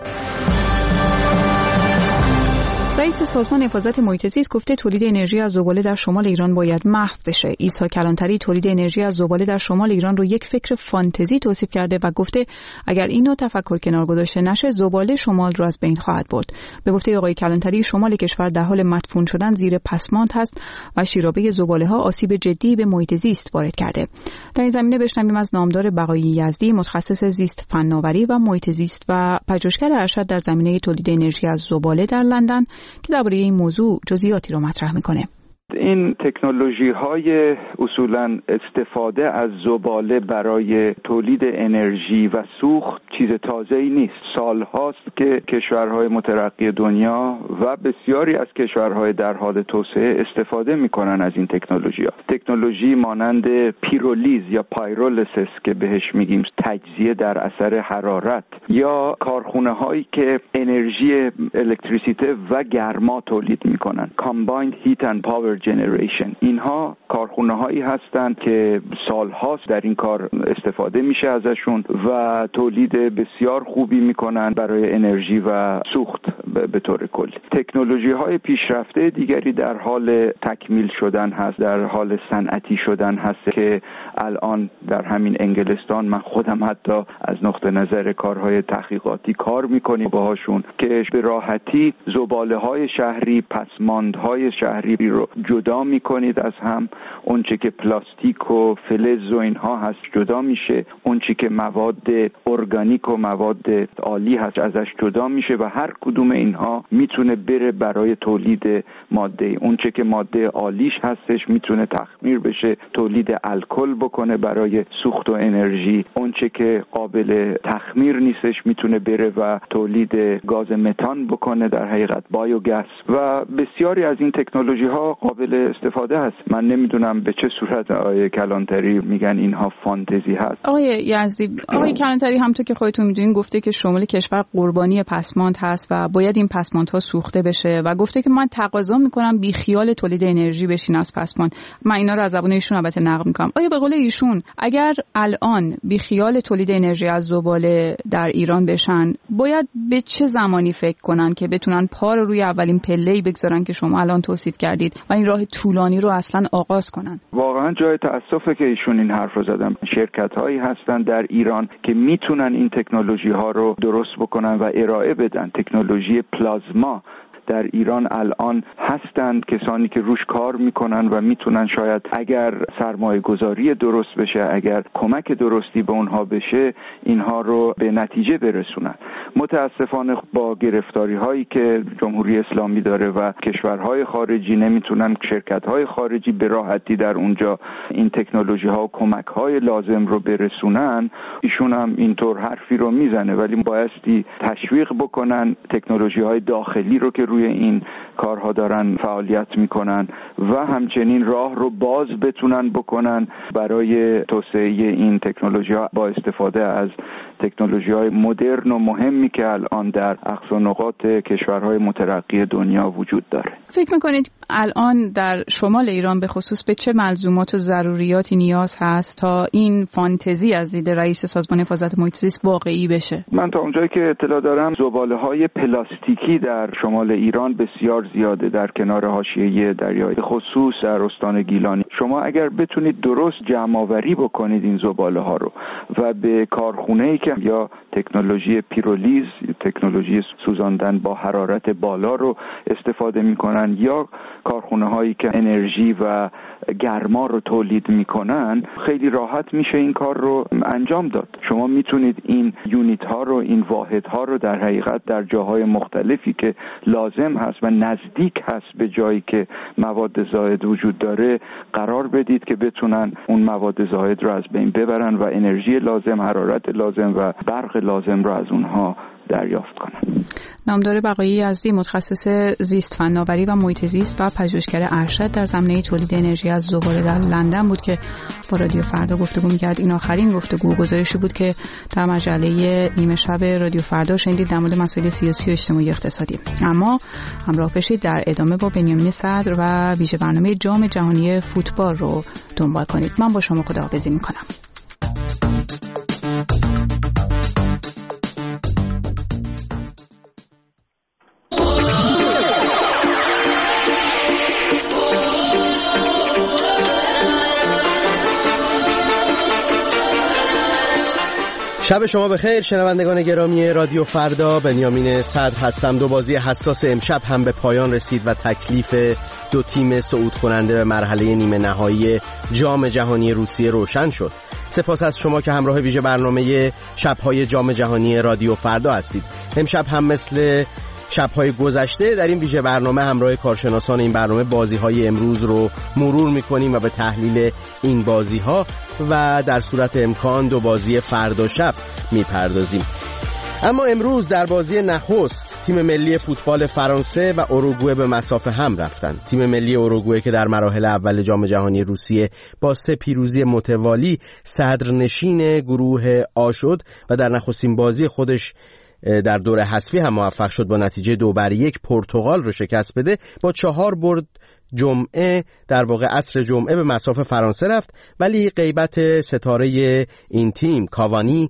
رئیس سازمان حفاظت محیط زیست گفته تولید انرژی از زباله در شمال ایران باید محو بشه. عیسی کلانتری تولید انرژی از زباله در شمال ایران رو یک فکر فانتزی توصیف کرده و گفته اگر این نوع تفکر کنار گذاشته نشه زباله شمال رو از بین خواهد برد. به گفته آقای کلانتری شمال کشور در حال مدفون شدن زیر پسماند هست و شیرابه زباله ها آسیب جدی به محیط زیست وارد کرده. در این زمینه بشنویم از نامدار بقایی یزدی، متخصص زیست فناوری و محیط زیست و پژوهشگر ارشد در زمینه تولید انرژی از زباله در لندن که درباره این موضوع جزئیاتی رو مطرح میکنه. این تکنولوژی های اصولا استفاده از زباله برای تولید انرژی و سوخت چیز تازه‌ای نیست. سال هاست که کشورهای مترقی دنیا و بسیاری از کشورهای در حال توسعه استفاده میکنن از این تکنولوژی ها. تکنولوژی مانند پیرولیز یا پایرولیسیس که بهش میگیم تجزیه در اثر حرارت یا کارخونه هایی که انرژی الکتریسیته و گرما تولید میکنن، Combined Heat and Power Generation. اینها کارخونه هایی هستند که سالهاست در این کار استفاده میشه ازشون و تولید بسیار خوبی میکنن برای انرژی و سوخت به طور کلی. تکنولوژی های پیشرفته دیگری در حال تکمیل شدن هست، در حال صنعتی شدن هست که الان در همین انگلستان من خودم حتی از نقطه نظر کارهای تحقیقاتی کار میکنیم باهاشون که به راحتی زباله های شهری، پسماندهای شهری رو جدا میکنید از هم. اون چه که پلاستیک و فلز و اینها هست جدا میشه، اون چه که مواد ارگانیک و مواد آلی هست ازش جدا میشه و هر کدوم اینها میتونه بره برای تولید ماده. اون چه که ماده آلیش هستش میتونه تخمیر بشه، تولید الکل بکنه برای سوخت و انرژی. اون چه که قابل تخمیر نیستش میتونه بره و تولید گاز متان بکنه، در حقیقت بایوگاز. و بسیاری از این تکنولوژی ها قابل استفاده هست. من نمیدونم به چه صورت آقای کلانتری میگن اینها فانتزی هست. آقای یزدی، آقای کلانتری همونطور که خودتون میدونین گفته که شمال کشور قربانی پسماند هست و باید این پسماندها سوخته بشه و گفته که من تقاضا میکنم بی خیال تولید انرژی بشین از پسماند. من اینا رو از زبون ایشون البته نقل میکنم. آیا به قول ایشون اگر الان بی خیال تولید انرژی از زباله در ایران بشن، باید به چه زمانی فکر کنن که بتونن پا رو روی اولین پله‌ای بگذارن که شما الان توصیف کردید و این راه طولانی رو اصلا آغاز کنن؟ واقعا جای تأسفه که ایشون این حرف رو زدن. شرکت‌هایی هستن در ایران که میتونن این تکنولوژی ها رو درست بکنن و ارائه بدن. تکنولوژی پلازما در ایران الان هستند کسانی که روش کار میکنن و میتونن شاید اگر سرمایه گذاری درست بشه، اگر کمک درستی به اونها بشه، اینها رو به نتیجه برسونن. متاسفانه با گرفتاری هایی که جمهوری اسلامی داره و کشورهای خارجی نمیتونن شرکت‌های خارجی به راحتی در اونجا این تکنولوژی ها و کمک های لازم رو برسونن. ایشون هم اینطور حرفی رو میزنه، ولی بایستی تشویق بکنن تکنولوژی های داخلی رو که روی این کارها دارن فعالیت میکنن و همچنین راه رو باز بتونن بکنن برای توسعه این تکنولوژی ها با استفاده از تکنولوژی های مدرن و مهمی که الان در اقصی نقاط کشورهای مترقی دنیا وجود داره. فکر میکنید الان در شمال ایران به خصوص به چه ملزومات و ضروریاتی نیاز هست تا این فانتزی از دید رئیس سازمان حفاظت محیط زیست واقعی بشه؟ من تا اونجایی که اطلاع دارم زباله های پلاستیکی در شمال ایران بسیار زیاده در کنار حاشیه دریای، به خصوص در استان گیلانی. شما اگر بتونید درست جمع آوری بکنید این زباله ها رو و به کارخونه‌ای که یا تکنولوژی پیرولیز، تکنولوژی سوزاندن با حرارت بالا رو استفاده میکنن یا کارخونه هایی که انرژی و گرما رو تولید میکنن، خیلی راحت میشه این کار رو انجام داد. شما میتونید این یونیت ها رو، این واحد ها رو در حقیقت در جاهای مختلفی که لازم هست و نزدیک هست به جایی که مواد زائد وجود داره قرار بدید که بتونن اون مواد زائد رو از بین ببرن و انرژی لازم، حرارت لازم و برق لازم رو از اونها دریافت کنن. نامدار بقایی یزدی، متخصص زیست فناوری و محیط زیست و پژوهشگر ارشد در زمینه تولید انرژی از زباله در لندن بود که با رادیو فردا گفتگو می‌کرد. این آخرین گفتگو گزارشی بود که در مجله نیمه شب رادیو فردا شنیدید در مورد مسائل سیاسی و اجتماعی اقتصادی. اما همراه باشید در ادامه با بنیامین صدر و ویژه برنامه جام جهانی فوتبال رو دنبال کنید. من با شما خداحافظی می‌کنم. شب شما بخیر شنوندگان گرامی رادیو فردا، بنیامین صدر هستم. دو بازی حساس امشب هم به پایان رسید و تکلیف دو تیم صعود کننده به مرحله نیمه نهایی جام جهانی روسیه روشن شد. سپاس از شما که همراه ویژه برنامه شب‌های جام جهانی رادیو فردا هستید. امشب هم مثل شب‌های گذشته در این ویژه برنامه همراه کارشناسان این برنامه بازی‌های امروز رو مرور می‌کنیم و به تحلیل این بازی‌ها و در صورت امکان دو بازی فردا شب می‌پردازیم. اما امروز در بازی نخست تیم ملی فوتبال فرانسه و اوروگوئه به مسافه هم رفتند. تیم ملی اوروگوئه که در مراحل اول جام جهانی روسیه با سه پیروزی متوالی صدرنشین گروه آ شد و در نخستین بازی خودش در دور حذفی هم موفق شد با نتیجه دو بر یک پرتغال رو شکست بده. با چهار برد جمعه در واقع عصر جمعه به مسافه فرانسه رفت، ولی غیبت ستاره این تیم کاوانی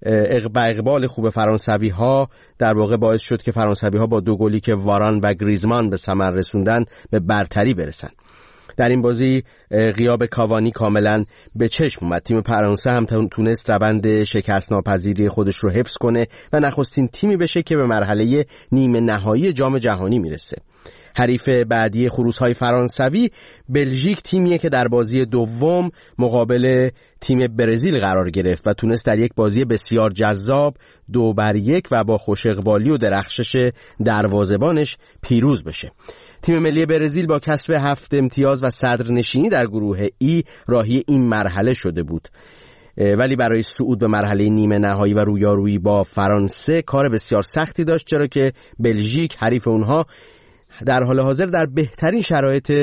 با اقبال خوب فرانسوی ها در واقع باعث شد که فرانسوی ها با دو گلی که واران و گریزمان به ثمر رسوندن به برتری برسن. در این بازی غیاب کاوانی کاملا به چشم اومد. تیم فرانسه هم تونست روند شکست ناپذیری خودش رو حفظ کنه و نخستین تیمی بشه که به مرحله نیمه نهایی جام جهانی میرسه. حریف بعدی خروس‌های فرانسوی بلژیک تیمیه که در بازی دوم مقابل تیم برزیل قرار گرفت و تونست در یک بازی بسیار جذاب دو بر یک و با خوش اقبالی و درخشش دروازه‌بانش پیروز بشه. تیم ملی برزیل با کسب هفت امتیاز و صدرنشینی در گروه ای راهی این مرحله شده بود، ولی برای صعود به مرحله نیمه نهایی و رویارویی با فرانسه کار بسیار سختی داشت، چرا که بلژیک حریف اونها در حال حاضر در بهترین شرایط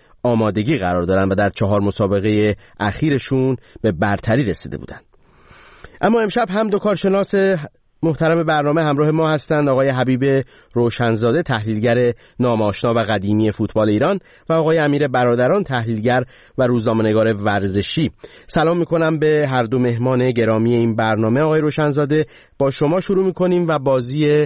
آمادگی قرار دارن و در چهار مسابقه اخیرشون به برتری رسیده بودن. اما امشب هم دو کارشناس محترم برنامه همراه ما هستند، آقای حبیب روشنزاده تحلیلگر نام‌آشنا و قدیمی فوتبال ایران و آقای امیر برادران تحلیلگر و روزنامه‌نگار ورزشی. سلام میکنم به هر دو مهمان گرامی این برنامه. آقای روشنزاده، با شما شروع میکنیم و بازی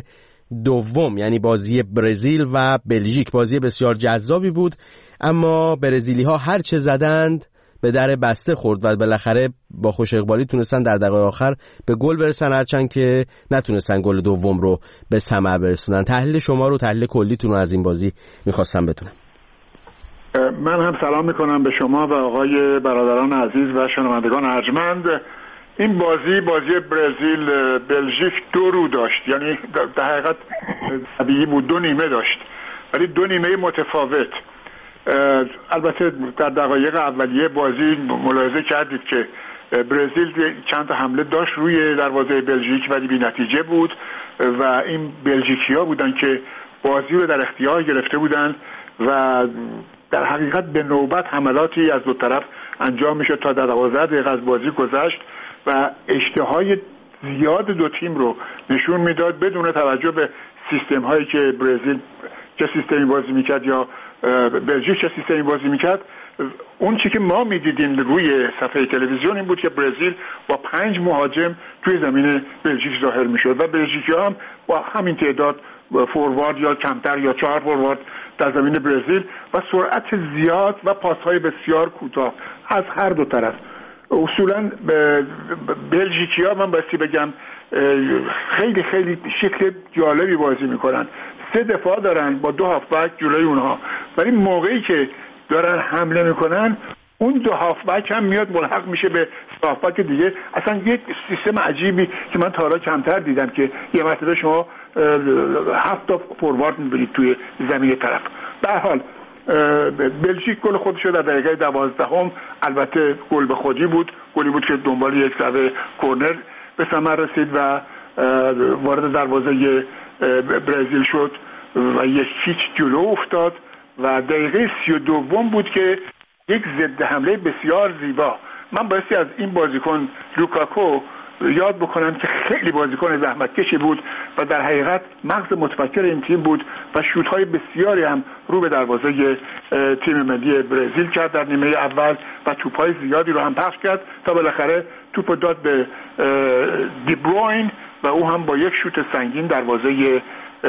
دوم یعنی بازی برزیل و بلژیک بازی بسیار جذابی بود، اما برزیلی ها هر چه زدند به در بسته خورد و بالاخره با خوش اقبالی تونستن در دقایق آخر به گل برسن، هرچند که نتونستن گل دوم رو به ثمر برسونن. تحلیل شما رو، تحلیل کلیتون رو از این بازی میخواستم بدونم. من هم سلام میکنم به شما و آقای برادران عزیز و شنوندگان ارجمند. این بازی بازی برزیل بلژیک دو رو داشت، یعنی در حقیقت طبیعی بود دو نیمه داشت، ولی دو نیمه متفاوت. البته در دقایق اولیه بازی ملاحظه کردید که برزیل چند تا حمله داشت روی دروازه بلژیک ولی بی نتیجه بود و این بلژیکی‌ها بودن که بازی رو در اختیار گرفته بودن و در حقیقت به نوبت حملاتی از دو طرف انجام میشد تا در دوازده دقیقه از بازی گذشت و اشتهای زیاد دو تیم رو نشون میداد بدون توجه به سیستم هایی که برزیل چه سیستمی بازی میکرد یا بلژیک چه سیستمی بازی میکرد. اون چی که ما میدیدیم روی صفحه تلویزیون این بود که برزیل با پنج مهاجم توی زمین بلژیک ظاهر میشد و بلژیکی هم با همین تعداد فوروارد یا کمتر یا چهار فوروارد در زمین برزیل و سرعت زیاد و پاسهای بسیار کوتاه از هر دو طرف. اصولا بلژیکی ها من بایستی بگم خیلی خیلی شکل جالبی بازی میکنن. سه دفاع دارن با دو هافبک جلوی اونها، ولی موقعی که دارن حمله میکنن اون دو هافبک هم میاد ملحق میشه به هافبک دیگه. اصلا یک سیستم عجیبی که من تا حالا کمتر دیدم که یه مرتبه شما هفت تا فوروارد میبرید توی زمین طرف. به هر حال بلژیک گل خودش در دقیقه دوازدهم، البته گل به خودی بود، گلی بود که دنبال یک ضربه کرنر به ثمر رسید و وارد دروازه برزیل شد و یک هیچ جلو افتاد و دقیقه سی و دوم بود که یک ضد حمله بسیار زیبا. من بایستی از این بازیکن لوکاکو یاد بکنم که خیلی بازیکن زحمتکشی بود و در حقیقت مغز متفکر این تیم بود و شوت‌های بسیاری هم رو به دروازه تیم ملی برزیل کرد در نیمه اول و توپ‌های زیادی رو هم پخش کرد تا بالاخره توپ داد به دی بروین و او هم با یک شوت سنگین دروازه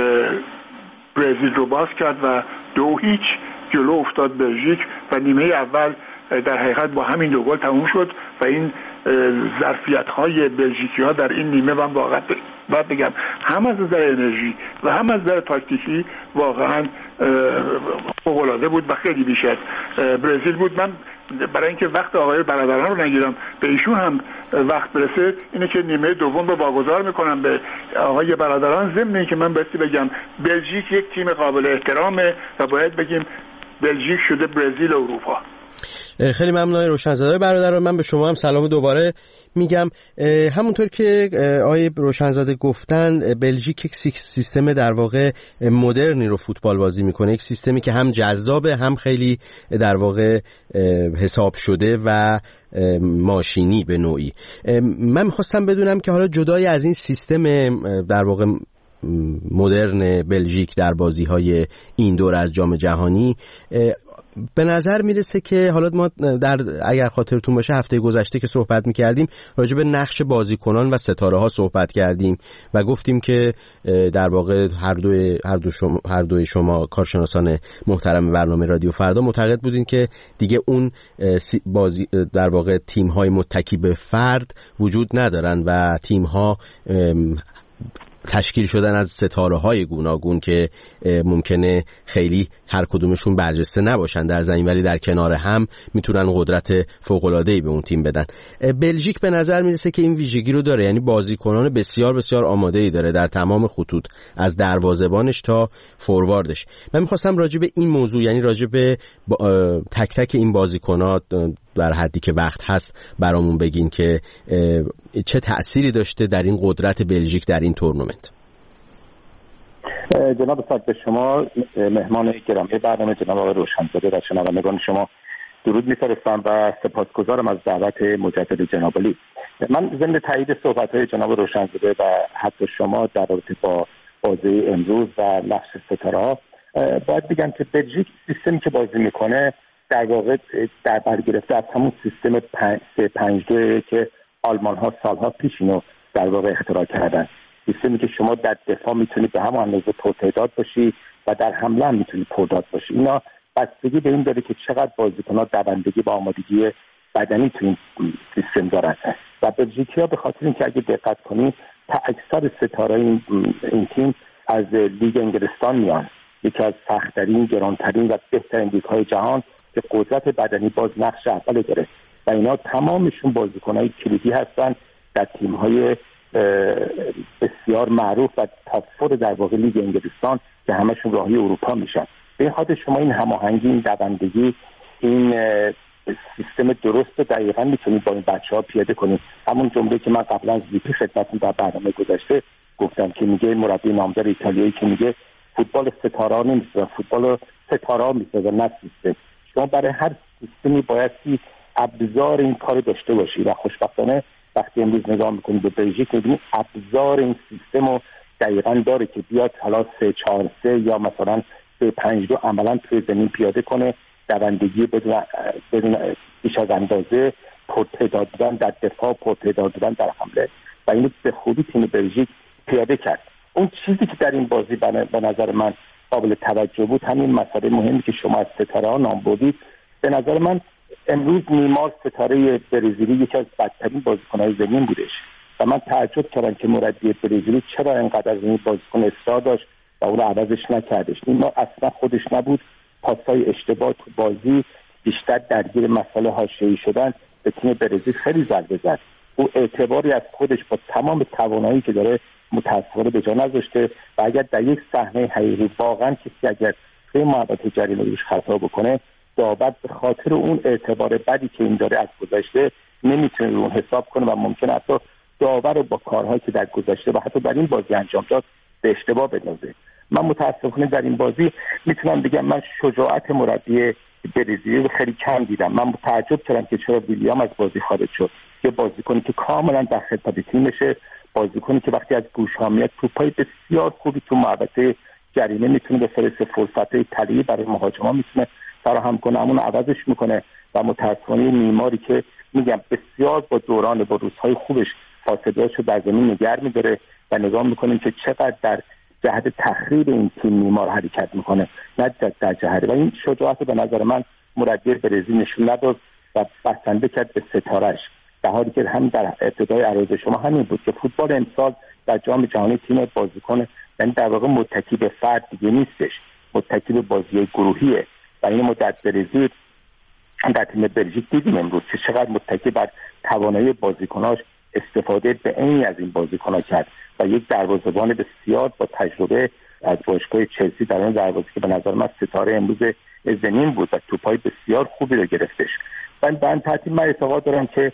برزیل رو باز کرد و دو هیچ جلو افتاد بلژیک و نیمه اول در حقیقت با همین دو گل تموم شد و این ظرفیت‌های بلژیکی‌ها در این نیمه من واقعا باید بگم هم از نظر انرژی و هم از نظر تاکتیکی واقعا فوق‌العاده بود و خیلی بیش از برزیل بود. من برای اینکه وقت آقای برادران رو نگیرم به ایشون هم وقت برسه اینه که نیمه دوم رو واگذار میکنم به آقای برادران، ضمن اینکه من بایستی بگم بلژیک یک تیم قابل احترامه و باید بگیم بلژیک شده برزیل اروپا. خیلی ممنون روشنزاده برادران. من به شما هم سلام دوباره میگم همونطور که آقای روشنزاده گفتن بلژیک یک سیستم در واقع مدرنی رو فوتبال بازی میکنه، یک سیستمی که هم جذابه هم خیلی در واقع حساب شده و ماشینی به نوعی. من میخواستم بدونم که حالا جدای از این سیستم در واقع مدرن بلژیک در بازی‌های این دور از جام جهانی، به نظر میرسه که حالا ما در اگر خاطرتون باشه هفته گذشته که صحبت میکردیم راجع به نقش بازیکنان و ستاره ها صحبت کردیم و گفتیم که در واقع هر دوی هر دو شما هر دوی شما کارشناسان محترم برنامه رادیو فردا معتقد بودین که دیگه اون بازی در واقع تیم های متکی به فرد وجود ندارن و تیم ها تشکیل شدن از ستاره های گوناگون که ممکنه خیلی هر کدومشون برجسته نباشن در زمین ولی در کنار هم میتونن قدرت فوق‌العاده‌ای به اون تیم بدن. بلژیک به نظر میرسه که این ویژگی رو داره، یعنی بازیکنان بسیار بسیار آماده‌ای داره در تمام خطوط از دروازه‌بانش تا فورواردش. من می‌خواستم راجع به این موضوع، یعنی راجع به تک تک این بازیکنات در حدی که وقت هست برامون بگین که چه تأثیری داشته در این قدرت بلژیک در این تورنمنت. جناب صاحب به شما مهمان گرامی برنامه جناب آقای روشنزاده و شنوندگان شما درود می‌فرستم و سپاسگزارم از دعوت مجدد جناب علی. من ضمن تایید صحبت‌های جناب روشنزاده و حتی شما در رابطه با بازی امروز و نقش ستاره‌ها باید بگم که بلژیک سیستمی که بازی میکنه در واقع در برگرفته از همون سیستم سه پنج دو که آلمان ها سالها پیش اینو در واقع اختراع کردن. سیستمی که شما در دفاع میتونید به همون اندازه پرتعداد باشی و در حمله هم میتونید پرداد باشی. اینا بستگی به این داره که چقدر بازیکن‌ها دوندگی و آمادگی بدنی تو این سیستم دارن. و بلژیکی‌ها به خاطر اینکه اگه دقت کنید تا اکثر ستاره این, این تیم از لیگ انگلستان میان، یکی از سخت‌ترین، گرانترین و بهترین لیگ‌های جهان که قدرت بدنی باز نقش اول داره و اینا تمامشون بازیکن‌های کلیدی هستن در تیم‌های بسیار معروف و تاپ فور در واقع لیگ انگلستان که همشون راهی اروپا میشن. به خاطر شما این هماهنگی، این دوندگی، این سیستم درست دقیقاً میتونید با این بچه‌ها پیاده کنید. همون جمله که من قبلا از ویپی خدمتتون در برنامه گذشته گفتم که میگه مربی نامدار ایتالیایی که میگه فوتبال ستاره‌ها نیست، فوتبال ستاره‌ها میسازه نه سیستم. شما برای هر سیستمی بایستی ابزار این کار داشته باشی و خوشبختانه وقتی امروز نگاه میکنید به بلژیک میبینید ابزار این سیستم رو دقیقاً داره که بیاد حالا سه چهار سه یا مثلا سه پنج دو عملاً توی زمین پیاده کنه، دوندگی بدون بدون بیش از اندازه، پرتعداد بودن در دفاع، پرتعداد بودن در حمله و اینو به خوبی تیم بلژیک پیاده کرد. اون چیزی که در این بازی به نظر من قابل توجه بود همین مسئله مهمی که شما از ستاره‌ها نام بردید. به نظر من امروز نیمار ستاره برزیلی یکی از بدترین بازیکن‌های زمین بودش و من تعجب کردم که مربی برزیلی چرا اینقدر از این بازیکن اصرار داشت و اون رو عوضش نکردش. نیمار اصلا خودش نبود، پاسای اشتباه تو بازی، بیشتر درگیر مسئله حاشیه‌ای شدن به تیم برزیل خیلی ضربه زد. او اعتباری از خودش با تمام توانایی که داره متأسفانه به جا نذاشته و اگر در یک صحنه حقیقی واقعا کسی اگر توی محوطه جریمه روش خطا بکنه، داور به خاطر اون اعتبار بدی که این داره از گذشته نمیتونه رو اون حساب کنه و ممکنه حتی داور رو با کارهایی که در گذشته و حتی در این بازی انجام داد به اشتباه بندازه. من متاسفانه در این بازی میتونم بگم من شجاعت مربی برزیلی رو خیلی کم دیدم. من تعجب کردم که چرا ویلیام از بازی خارج شد. یه بازیکنی که کاملا در خدمت تیمشه، بازیکنی که وقتی از گوش ها میاد توپای بسیار خوبی تو محوطه جریمه میتونه به فرصت فرصتای طلایی برای مهاجما میتونه فراهم کنه، همون عوضش میکنه و متاسفانه نیماری که میگم بسیار با دوران با روزهای خوبش فاصله‌اشو در زمین نگه می‌داره و نگاه میکنیم که چقدر در جهت تخریب این تیم نیمار حرکت میکنه نه در جهت و این شجاعت به نظر من مربی برزیل نشون نداد و بسنده کرد به ستاره‌اش، در حالی که هم در ابتدای عرض شما همین بود که فوتبال امسال در جام جهانی تیم بازیکن یعنی در واقع متکی به فرد دیگه نیستش، متکی به بازی گروهیه و این ما در برزیل در تیم بلژیک دیدیم امروز که چقدر متکی بر توانایی بازیکناش استفاده به عینی از این بازیکن‌ها کرد و یک دروازه‌بان بسیار با تجربه از باشگاه چلسی در اون دروازه که به نظر من ستاره امروز زمین بود و توپای بسیار خوبی رو گرفتش من به این ترتیب من اعتقاد دارم که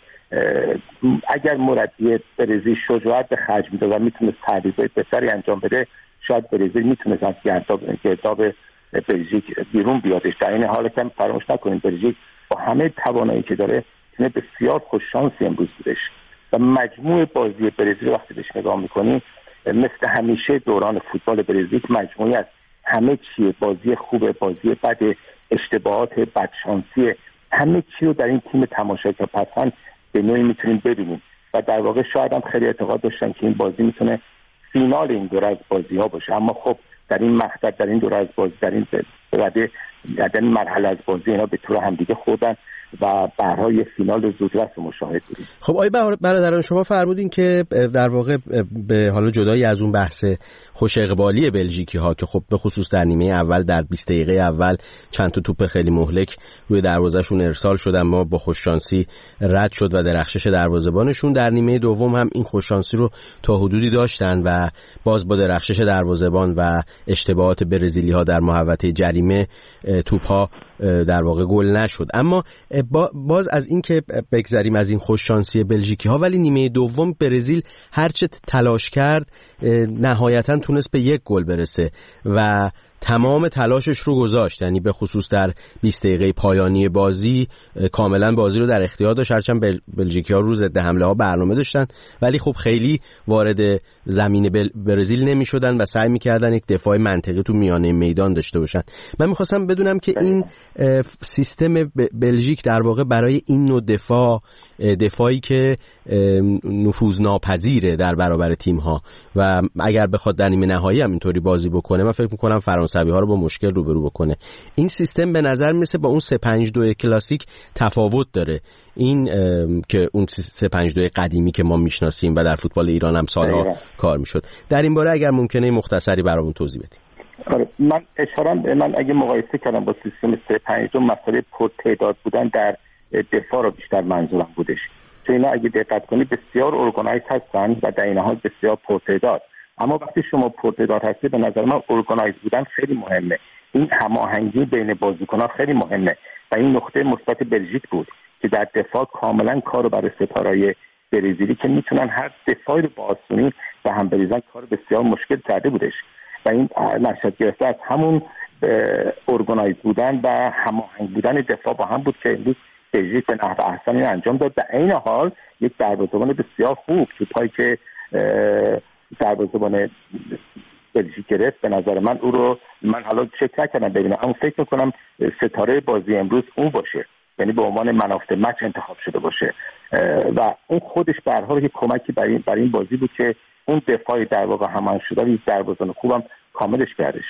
اگر مربی برزیل شجاعت به خرج میداد و میتونست تعویضات بهتری انجام بده، شاید برزیل میتونست از گرداب گرداب بلژیک بیرون بیادش. در این حال که فراموش نکنیم بلژیک با همه توانایی که داره تیم بسیار خوش شانسی امروز بودش و مجموع بازی برزیل وقتی بهش نگاه میکنیم مثل همیشه دوران فوتبال برزیل مجموعی از همه چیه، بازی خوبه، بازی بد، اشتباهات، بدشانسی، همه چی رو در این تیم تماشاگر پسند به نوعی میتونیم ببینیم و در واقع شاید هم خیلی اعتقاد داشتن که این بازی میتونه فینال این دوره از بازی ها باشه، اما خب در این مقطع در این دوره از بازی در این رده در این مرحله از بازی اینا به طور همدیگه خوردن و برای فینال زودرس مشاهده بودیم. خب آقای برادران شما فرمودین که در واقع به حالا جدای از اون بحث خوش اقبالی بلژیکی ها که خب به خصوص در نیمه اول در بیست دقیقه اول چند تا توپ خیلی مهلک روی دروازه‌شون ارسال شد اما با خوش شانسی رد شد و درخشش دروازه‌بانشون، در نیمه دوم هم این خوش شانسی رو تا حدودی داشتن و باز با درخشش دروازه‌بان و اشتباهات برزیلی ها در محوطه جریمه توپ ها در واقع گل نشد. اما باز از این که بگذریم از این خوش شانسی بلژیکی ها، ولی نیمه دوم برزیل هرچه تلاش کرد نهایتا تونست به یک گل برسه و تمام تلاشش رو گذاشت، یعنی به خصوص در بیست دقیقه پایانی بازی کاملا بازی رو در اختیار داشت، هرچند بلژیکی ها رو ضد حمله ها برنامه داشتن ولی خب خیلی وارد زمین بل... برزیل نمی شدن و سعی می کردن یک دفاع منطقی تو میانه میدان داشته باشن. من میخواستم بدونم که این سیستم بلژیک در واقع برای این نوع دفاع دفاعی که نفوذناپذیره در برابر تیم ها و اگر بخواد در نیمه نهایی هم اینطوری بازی بکنه، من فکر میکنم فرانسوی ها رو با مشکل روبرو بکنه. این سیستم به نظر میسه با اون سه پنج دو کلاسیک تفاوت داره، این که اون سه پنج دو قدیمی که ما میشناسیم و در فوتبال ایران هم سالها کار میشد. در این باره اگر ممکنه مختصری برامون توضیح بدید. آره، من اشاره من اگه مقایسه کردم با سیستم سه پنج دو مسئله پرتعداد بودن در دفاع رو بیشتر منظورم بودش، چون اینا اگه دقت کنید بسیار ارگانایز هستن و در این حال بسیار پرتعداد، اما وقتی شما پرتعداد هستید به نظر من ارگانایز بودن خیلی مهمه، این هماهنگی بین بازیکن‌ها خیلی مهمه و این نقطه مثبت بلژیک بود که در دفاع کاملا کارو برای ستارهای برزیلی که میتونن هر دفاعی رو با آسونی و هم بریزن کار بسیار مشکل کرده بودش و این نشأت گرفته از همون ارگانایز بودن و هماهنگ بودن دفاع با هم بود که امروز بلژیک به نحو احسنی انجام داد. در عین حال یک دروازه‌بان بسیار خوب تو پای که دروازه‌بان بلژیک گرفت، به نظر من او رو من حالا چک نکردم ببینم اما فکر میکنم ستاره بازی امروز اون باشه، یعنی به عنوان من آف مچ انتخاب شده باشه و اون خودش به هر حال یک کمکی برای این برای این بازی بود که اون دفاعی در واقع همان شده یک دروازه‌بان خوبم کاملش کردش.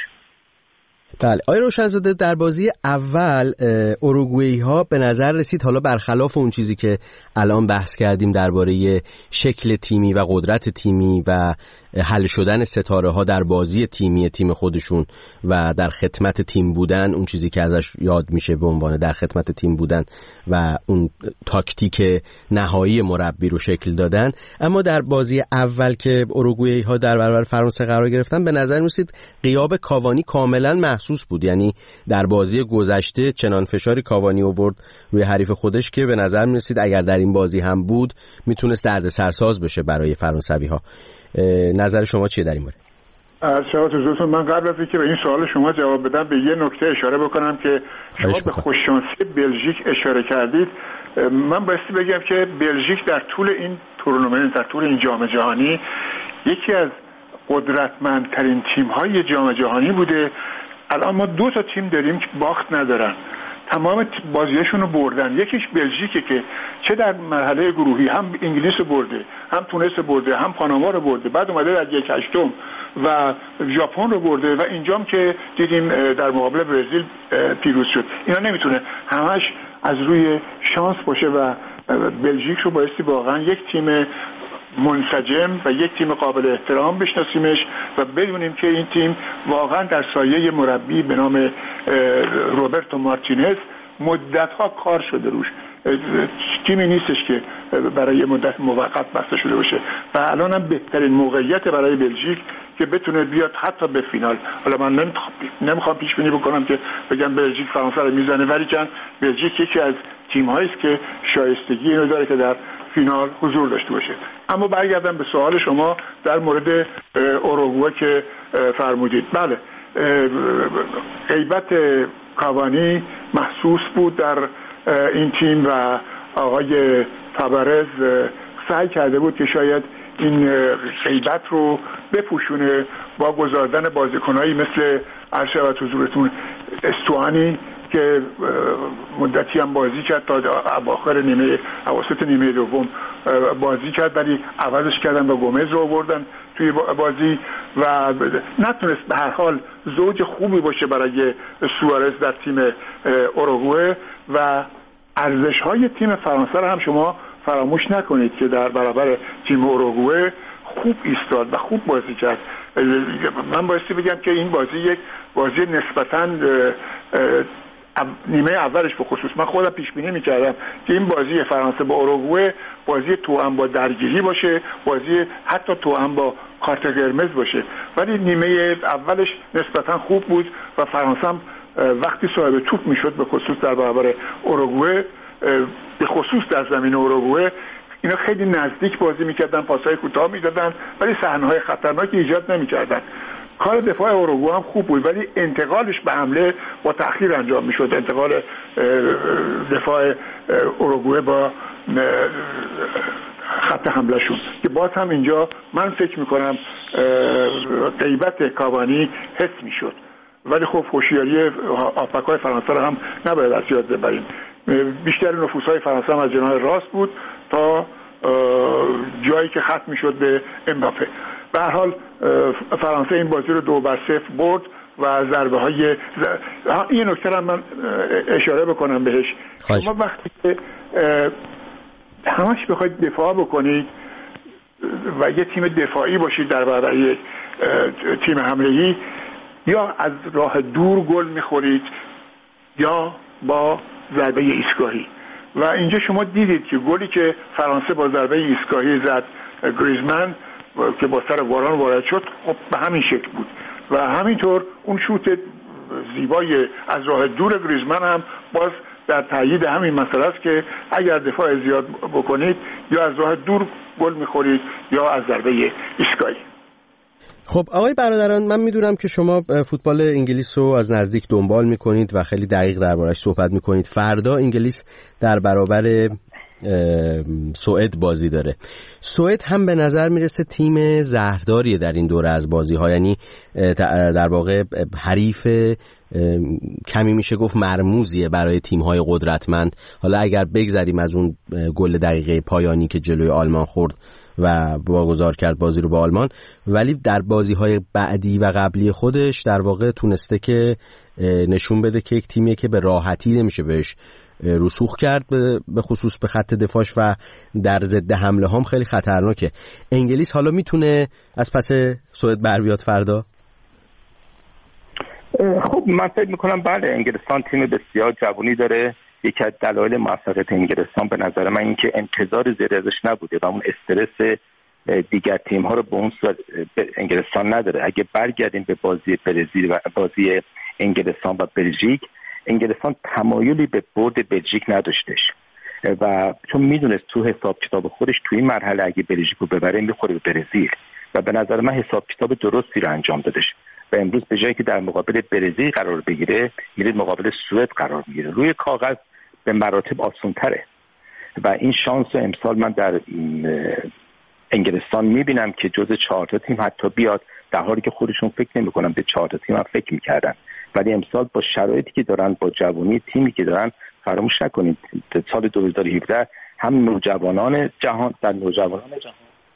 بله آقای روشنزاده، در بازی اول اوروگوئی ها به نظر رسید، حالا برخلاف اون چیزی که الان بحث کردیم درباره شکل تیمی و قدرت تیمی و حل شدن ستاره ها در بازی تیمی تیم خودشون و در خدمت تیم بودن، اون چیزی که ازش یاد میشه به عنوان در خدمت تیم بودن و اون تاکتیک نهایی مربی رو شکل دادن، اما در بازی اول که اوروگوئی ها در برابر فرانسه قرار گرفتن به نظر می‌رسید غیاب کاوانی کاملا محسوس بود، یعنی در بازی گذشته چنان فشاری کاوانی آورد روی حریف خودش که به نظر می‌رسید اگر در این بازی هم بود میتونست دردسرساز بشه برای فرانسوی ها. نظر شما چیه در این مورد؟ شما حضورتون، من قبل از اینکه به این سوال شما جواب بدم به یه نکته اشاره بکنم که شما به خوششانسی بلژیک اشاره کردید. من بایستی بگم که بلژیک در طول این تورنمنت، در طول این جام جهانی یکی از قدرتمندترین تیم‌های جام جهانی بوده. الان ما دو تا تیم داریم که باخت ندارن، تمام بازیاشون رو بردن. یکیش بلژیکه که چه در مرحله گروهی هم انگلیس رو برده، هم تونس رو برده، هم پاناما رو برده، بعد اومده در یک هشتم و ژاپن رو برده و اینجام که دیدیم در مقابل برزیل پیروز شد. اینا نمیتونه همش از روی شانس باشه و بلژیک رو بایستی واقعا یک تیم منسجم و یک تیم قابل احترام بشناسیمش و بدونیم که این تیم واقعا در سایه مربی به نام روبرتو مارتینز مدت‌ها کار شده روش. تیمی نیستش که برای مدت موقت بسته شده باشه و الان هم بهترین موقعیت برای بلژیک که بتونه بیاد حتی به فینال. حالا من نمیخوام پیش بینی بکنم که بگم بلژیک فرانسه رو میزنه، ولی چون بلژیک یکی از تیم‌هایی است که شایستگی اینو داره که در فینال حضور داشته باشه. اما برگردم به سوال شما در مورد اوروگوئه که فرمودید. بله، غیبت کاوانی محسوس بود در این تیم و آقای تابارز سعی کرده بود که شاید این غیبت رو بپوشونه با گذاردن بازیکنایی مثل عرشبت حضورتون استوانی که مدتی هم بازی کرد تا اواخر نیمه اواسط نیمه دوم بازی کرد، ولی عوضش کردن و گومز رو آوردن توی بازی و نتونست به هر حال زوج خوبی باشه برای سوارز در تیم اوروگوئه. و ارزش‌های تیم فرانسه رو هم شما فراموش نکنید که در برابر تیم اوروگوئه خوب ایستاد و خوب بازی کرد. من بایستی بگم که این بازی یک بازی نسبتاً نیمه اولش به خصوص من خودم پیش بینی می‌کردم که این بازی فرانسه با اوروگوئه بازی توأم با درگیری باشه، بازی حتی توأم با کارت قرمز باشه، ولی نیمه اولش نسبتاً خوب بود و فرانسه هم وقتی صاحب توپ میشد به خصوص در برابر اوروگوئه، به خصوص در زمین اوروگوئه، اینا خیلی نزدیک بازی میکردن، پاسهای کوتاه میدادن ولی صحنه‌های خطرناکی ایجاد نمیکردن. کار دفاع اوروگوئه هم خوب بود ولی انتقالش به حمله با تأخیر انجام میشد. انتقال دفاع اوروگوئه با خط حمله شد که باز هم اینجا من فکر میکنم غیبت کاوانی حس میشد. ولی خب هوشیاری هافبک‌های فرانسه رو هم نباید از یاد ببریم. بیشتر نفوذهای فرانسه هم از جناح راست بود تا جایی که ختم میشد به امباپه. به هر حال فرانسه این بازی رو دو بر صفر برد و ضربه های این نکته رو من اشاره بکنم بهش. شما وقتی که همش بخواید دفاع بکنید و یه تیم دفاعی باشید در برابر یک تیم حمله‌ای، یا از راه دور گل میخورید یا با ضربه ایستگاهی. و اینجا شما دیدید که گلی که فرانسه با ضربه ایستگاهی زد گریزمان که با سر واران وارد شد، خب به همین شکل بود. و همینطور اون شوت زیبای از راه دور گریزمان هم باز در تایید همین مسئله است که اگر دفاع زیاد بکنید یا از راه دور گل میخورید یا از ضربه ایستگاهی. خب آقای برادران، من میدونم که شما فوتبال انگلیس رو از نزدیک دنبال میکنید و خیلی دقیق دربارش صحبت میکنید. فردا انگلیس در برابر سوئد بازی داره. سوئد هم به نظر میرسه تیم زهرداریه در این دوره از بازی ها، یعنی در واقع حریف کمی میشه گفت مرموزیه برای تیم های قدرتمند. حالا اگر بگذریم از اون گل دقیقه پایانی که جلوی آلمان خورد و واگذار کرد بازی رو با آلمان، ولی در بازی های بعدی و قبلی خودش در واقع تونسته که نشون بده که یک تیمیه که به راحتی نمیشه بهش رسوخ کرد، به خصوص به خط دفاعش و در ضد حمله هم خیلی خطرناکه. انگلیس حالا میتونه از پس سوئد بر بیاد فردا؟ خب من فکر میکنم بله، انگلستان تیم بسیار جوانی داره. یکی از دلایل موفقیت انگلستان به نظر من این که انتظار زیادی ازش نبوده و اون استرس دیگر تیم ها رو به اون صورت انگلستان نداره. اگه برگردیم به بازی برزیل و بازی انگلستان و بلژیک، انگلستان تمایلی به برد بلژیک نداشتش و چون میدونست تو حساب کتاب خودش تو این مرحله اگه بلژیک رو ببره میخوره به برزیل و به نظر من حساب کتاب درستی رو انجام دادش و امروز به جایی که در مقابل برزیل قرار بگیره میره مقابل سوئد قرار میگیره. روی کاغذ به مراتب آسان‌تره و این شانس رو امسال من در انگلستان میبینم که جز چهار تا تیم حتی بیاد، در حالی که خودشون فکر نمی‌کنن به چهار تا تیم هم فکر می‌کردن، ولی امسال با شرایطی که دارن، با جوانی تیمی که دارن، فراموش نکنید سال دو هزار و هفده هم نوجوانان جهان در نوجوانان جهان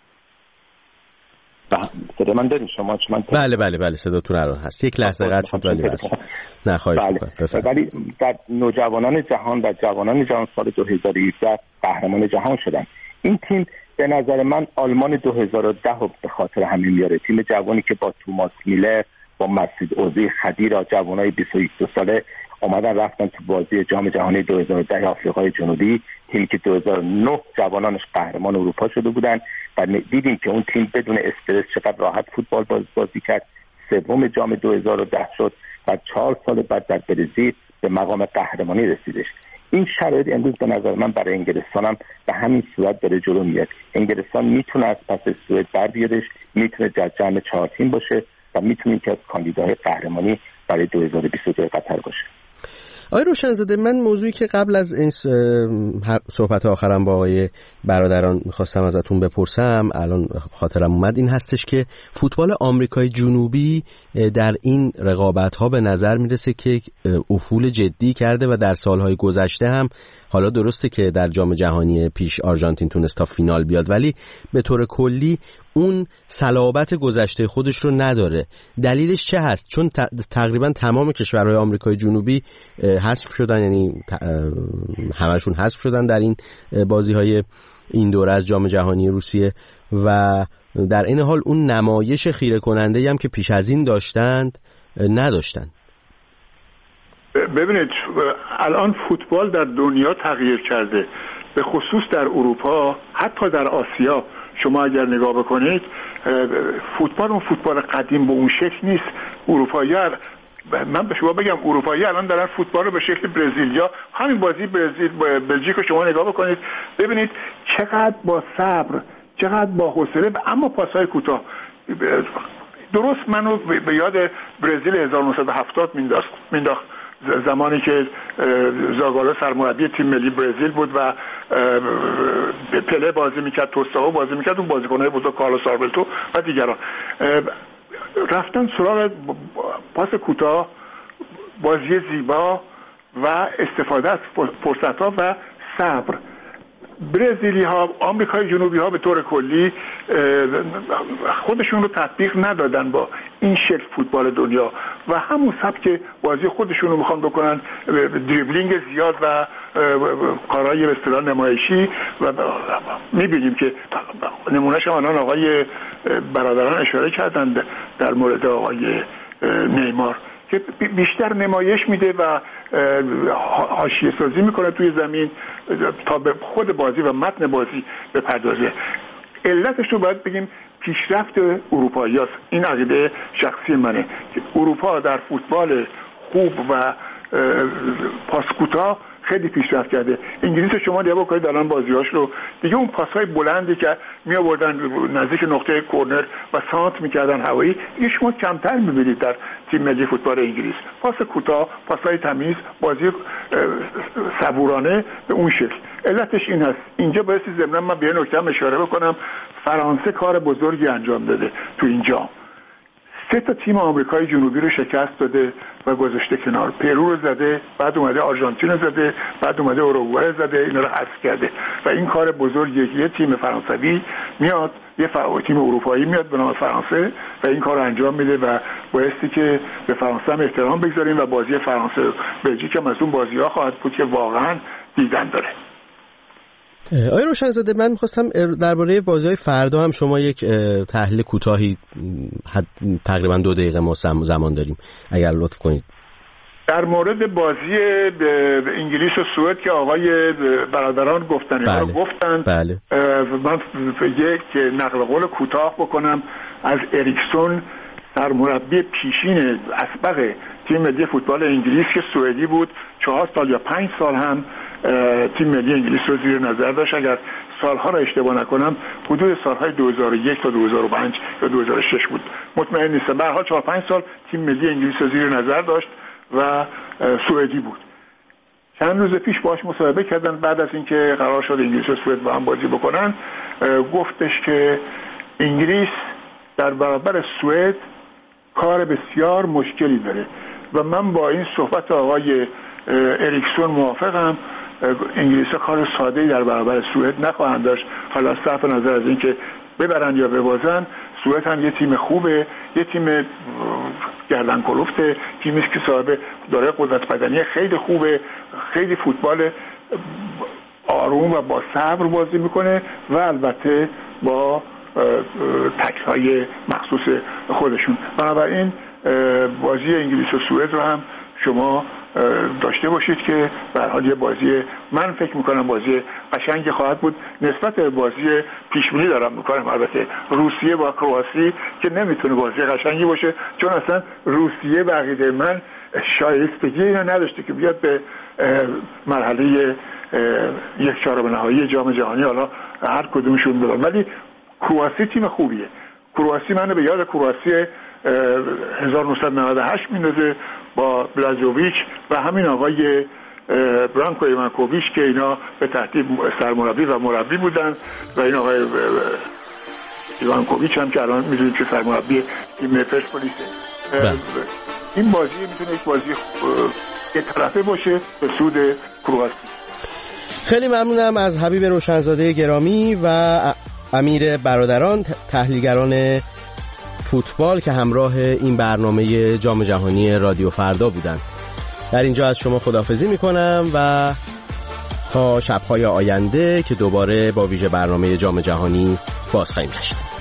صدا من داریم شما چون من بله بله بله صداتون الان هست. یک لحظه قطع شد ولی بس نه خواهش می‌کنم. ولی در نوجوانان جهان و جوانان جهان سال دو هزار و هفده قهرمان جهان شدن. این تیم به نظر من آلمان دو هزار و ده به خاطر همین میاره. تیم جوانی که با توماس میلر، با مسعود اوزیل، خدیرا، جوانای بیست و یک ساله اومدن رفتن تو بازی جام جهانی دو هزار و ده آفریقای جنوبی، تیمی که دو هزار و نه جوانانش قهرمان اروپا شده بودن و دیدیم که اون تیم بدون استرس چقدر راحت فوتبال باز بازی کرد. سوم جام دو هزار و ده شد و چهار سال بعد در برزیل به مقام قهرمانی رسیدش. این شرایط امروز به نظر من برای انگلستان هم به همین صورت داره جلو میاد. انگلستان میتونه از پس سوئد بر بیادش، میتونه در جمع چهار تیم باشه و میتونه که از کاندیداهای قهرمانی برای دو هزار و بیست و دو قطر باشه. آقای روشنزاده، من موضوعی که قبل از این صحبت آخرم با آقای برادران میخواستم ازتون بپرسم، الان خاطرم اومد، این هستش که فوتبال آمریکای جنوبی در این رقابت‌ها به نظر میرسه که افول جدی کرده و در سالهای گذشته هم، حالا درسته که در جام جهانی پیش آرژانتین تونست تا فینال بیاد، ولی به طور کلی اون صلابت گذشته خودش رو نداره. دلیلش چه هست؟ چون تقریبا تمام کشورهای آمریکای جنوبی حذف شدن، یعنی همشون حذف شدن در این بازی‌های این دوره از جام جهانی روسیه و در این حال اون نمایش خیره کننده هم که پیش از این داشتند نداشتن. ببینید الان فوتبال در دنیا تغییر کرده، به خصوص در اروپا، حتی در آسیا. شما اگر نگاه بکنید فوتبال اون فوتبال قدیم به اون شکل نیست. اروپایی‌ها، من به شما بگم اروپایی الان دارن فوتبال رو به شکل برزیلیا، همین بازی برزیل بلژیک رو شما نگاه بکنید ببینید چقدر با صبر، چقدر با حوصله، اما پاس‌های کوتاه. درست منو به یاد برزیل هزار و نهصد و هفتاد مینداخت، زمانی که زاگالو سرمربی تیم ملی برزیل بود و پله بازی میکرد، توستاو بازی میکرد، اون بازیکن‌های بزرگ کارلوس آلبرتو و دیگران رفتن سراغ پاس کوتاه، بازی زیبا و استفاده از فرصت‌ها و صبر. برزیلی ها، آمریکای جنوبی ها به طور کلی خودشون رو تطبیق ندادن با این شکل فوتبال دنیا و همون سبک بازی خودشون رو میخوان بکنن، دریبلینگ زیاد و کارهای به اصطلاح نمایشی و میبینیم که نمونهش هم الان آقای برادران اشاره کردن در مورد آقای نیمار که بیشتر نمایش میده و حاشیه سازی میکنه توی زمین تا به خود بازی و متن بازی بپردازه. علتش رو باید بگیم پیشرفت اروپایی هست. این عقیده شخصی منه که اروپا در فوتبال خوب و پاسکوتا خیلی پیشرفت کرده. انگلیس شما نگاه بکنید الان بازی‌هاش رو دیگه، اون پاس‌های بلندی که می آوردن نزدیک نقطه کورنر و سانت می‌کردن هوایی، دیگه شما کمتر می‌بینید در تیم ملی فوتبال انگلیس. پاس کوتاه، پاس‌های تمیز، بازی صبورانه به اون شکل. علتش این هست. اینجا باید ضمن من به نکته هم اشاره بکنم، فرانسه کار بزرگی انجام داده تو اینجا. سه تا تیم آمریکای جنوبی رو شکست داده و گذاشته کنار. پرو رو زده، بعد اومده آرژانتین رو زده، بعد اومده اوروگوئه رو زده، اینا رو حذف کرده و این کار بزرگیه که یه تیم فرانسوی میاد، یه تیم اروپایی میاد به نام فرانسه و این کار رو انجام میده و بایستی که به فرانسه هم احترام بگذاریم و بازی فرانسه بلژیک هم از اون بازی‌ها خواهد بود که واقعا دیدن داره. آقای روشنزاده، من می‌خواستم درباره بازی‌های فردا هم شما یک تحلیل کوتاهی، تقریبا دو دقیقه ما زمان داریم، اگر لطف کنید. در مورد بازی انگلیس و سوئد که آقای برادران گفتن، بله. رو گفتن بله. من یک نقل قول کوتاه بکنم از اریکسون، سرمربی پیشین اسبق تیم ملی فوتبال انگلیس که سوئدی بود، چهار سال یا پنج سال هم تیم ملی انگلیس رو زیر نظر داشت. اگر سالها را اشتباه نکنم حدود سالهای دو هزار و یک تا دو هزار و پنج یا دو هزار و شش بود، مطمئن نیستم. به هر حال چهار پنج سال تیم ملی انگلیس رو زیر نظر داشت و سوئدی بود. چند روز پیش باهاش مصاحبه کردن بعد از اینکه قرار شد انگلیس و سوئد با هم بازی بکنن، گفتش که انگلیس در برابر سوئد کار بسیار مشکلی داره و من با این صحبت آقای اریکسون موافقم. انگلیس کار ساده‌ای در برابر سوئد نخواهند داشت. حالا صرف نظر از اینکه ببرن یا ببازن، سوئد هم یه تیم خوبه، یه تیم گردن کلفته، تیمی که صاحب داره قدرت بدنی خیلی خوبه، خیلی فوتبال آروم و با صبر بازی میکنه و البته با تک‌های مخصوص خودشون. بنابراین بازی انگلیس و سوئد رو هم شما داشته باشید که به هر حال یه بازی، من فکر میکنم بازی قشنگی خواهد بود. نسبت به بازی پیشبینی دارم میکنم البته روسیه با کرواسی که نمیتونه بازی قشنگی باشه، چون اصلا روسیه به عقیده من شایستگی اینو نداشته که بیاد به مرحله یک چهارم نهایی جام جهانی حالا هر کدومشون برن. ولی کرواسی تیم خوبیه. کرواسی منو به یاد کرواسی هزار و نهصد و نود و هشت میندازه با بلازوویچ و همین آقای برانکو ایوانکوویچ که اینا به ترتیب سرمربی و مربی بودن و این آقای ایوانکوویچ هم که الان میدونیم که سرمربی تیم پرسپولیسه. این بازی میتونه یک بازی یک طرفه باشه به سود کرواسی. خیلی ممنونم از حبیب روشنزاده گرامی و امیر برادران، تحلیلگران فوتبال که همراه این برنامه جام جهانی رادیو فردا بودن. در اینجا از شما خداحافظی میکنم و تا شب‌های آینده که دوباره با ویژه برنامه جام جهانی باز خواهیم گشت.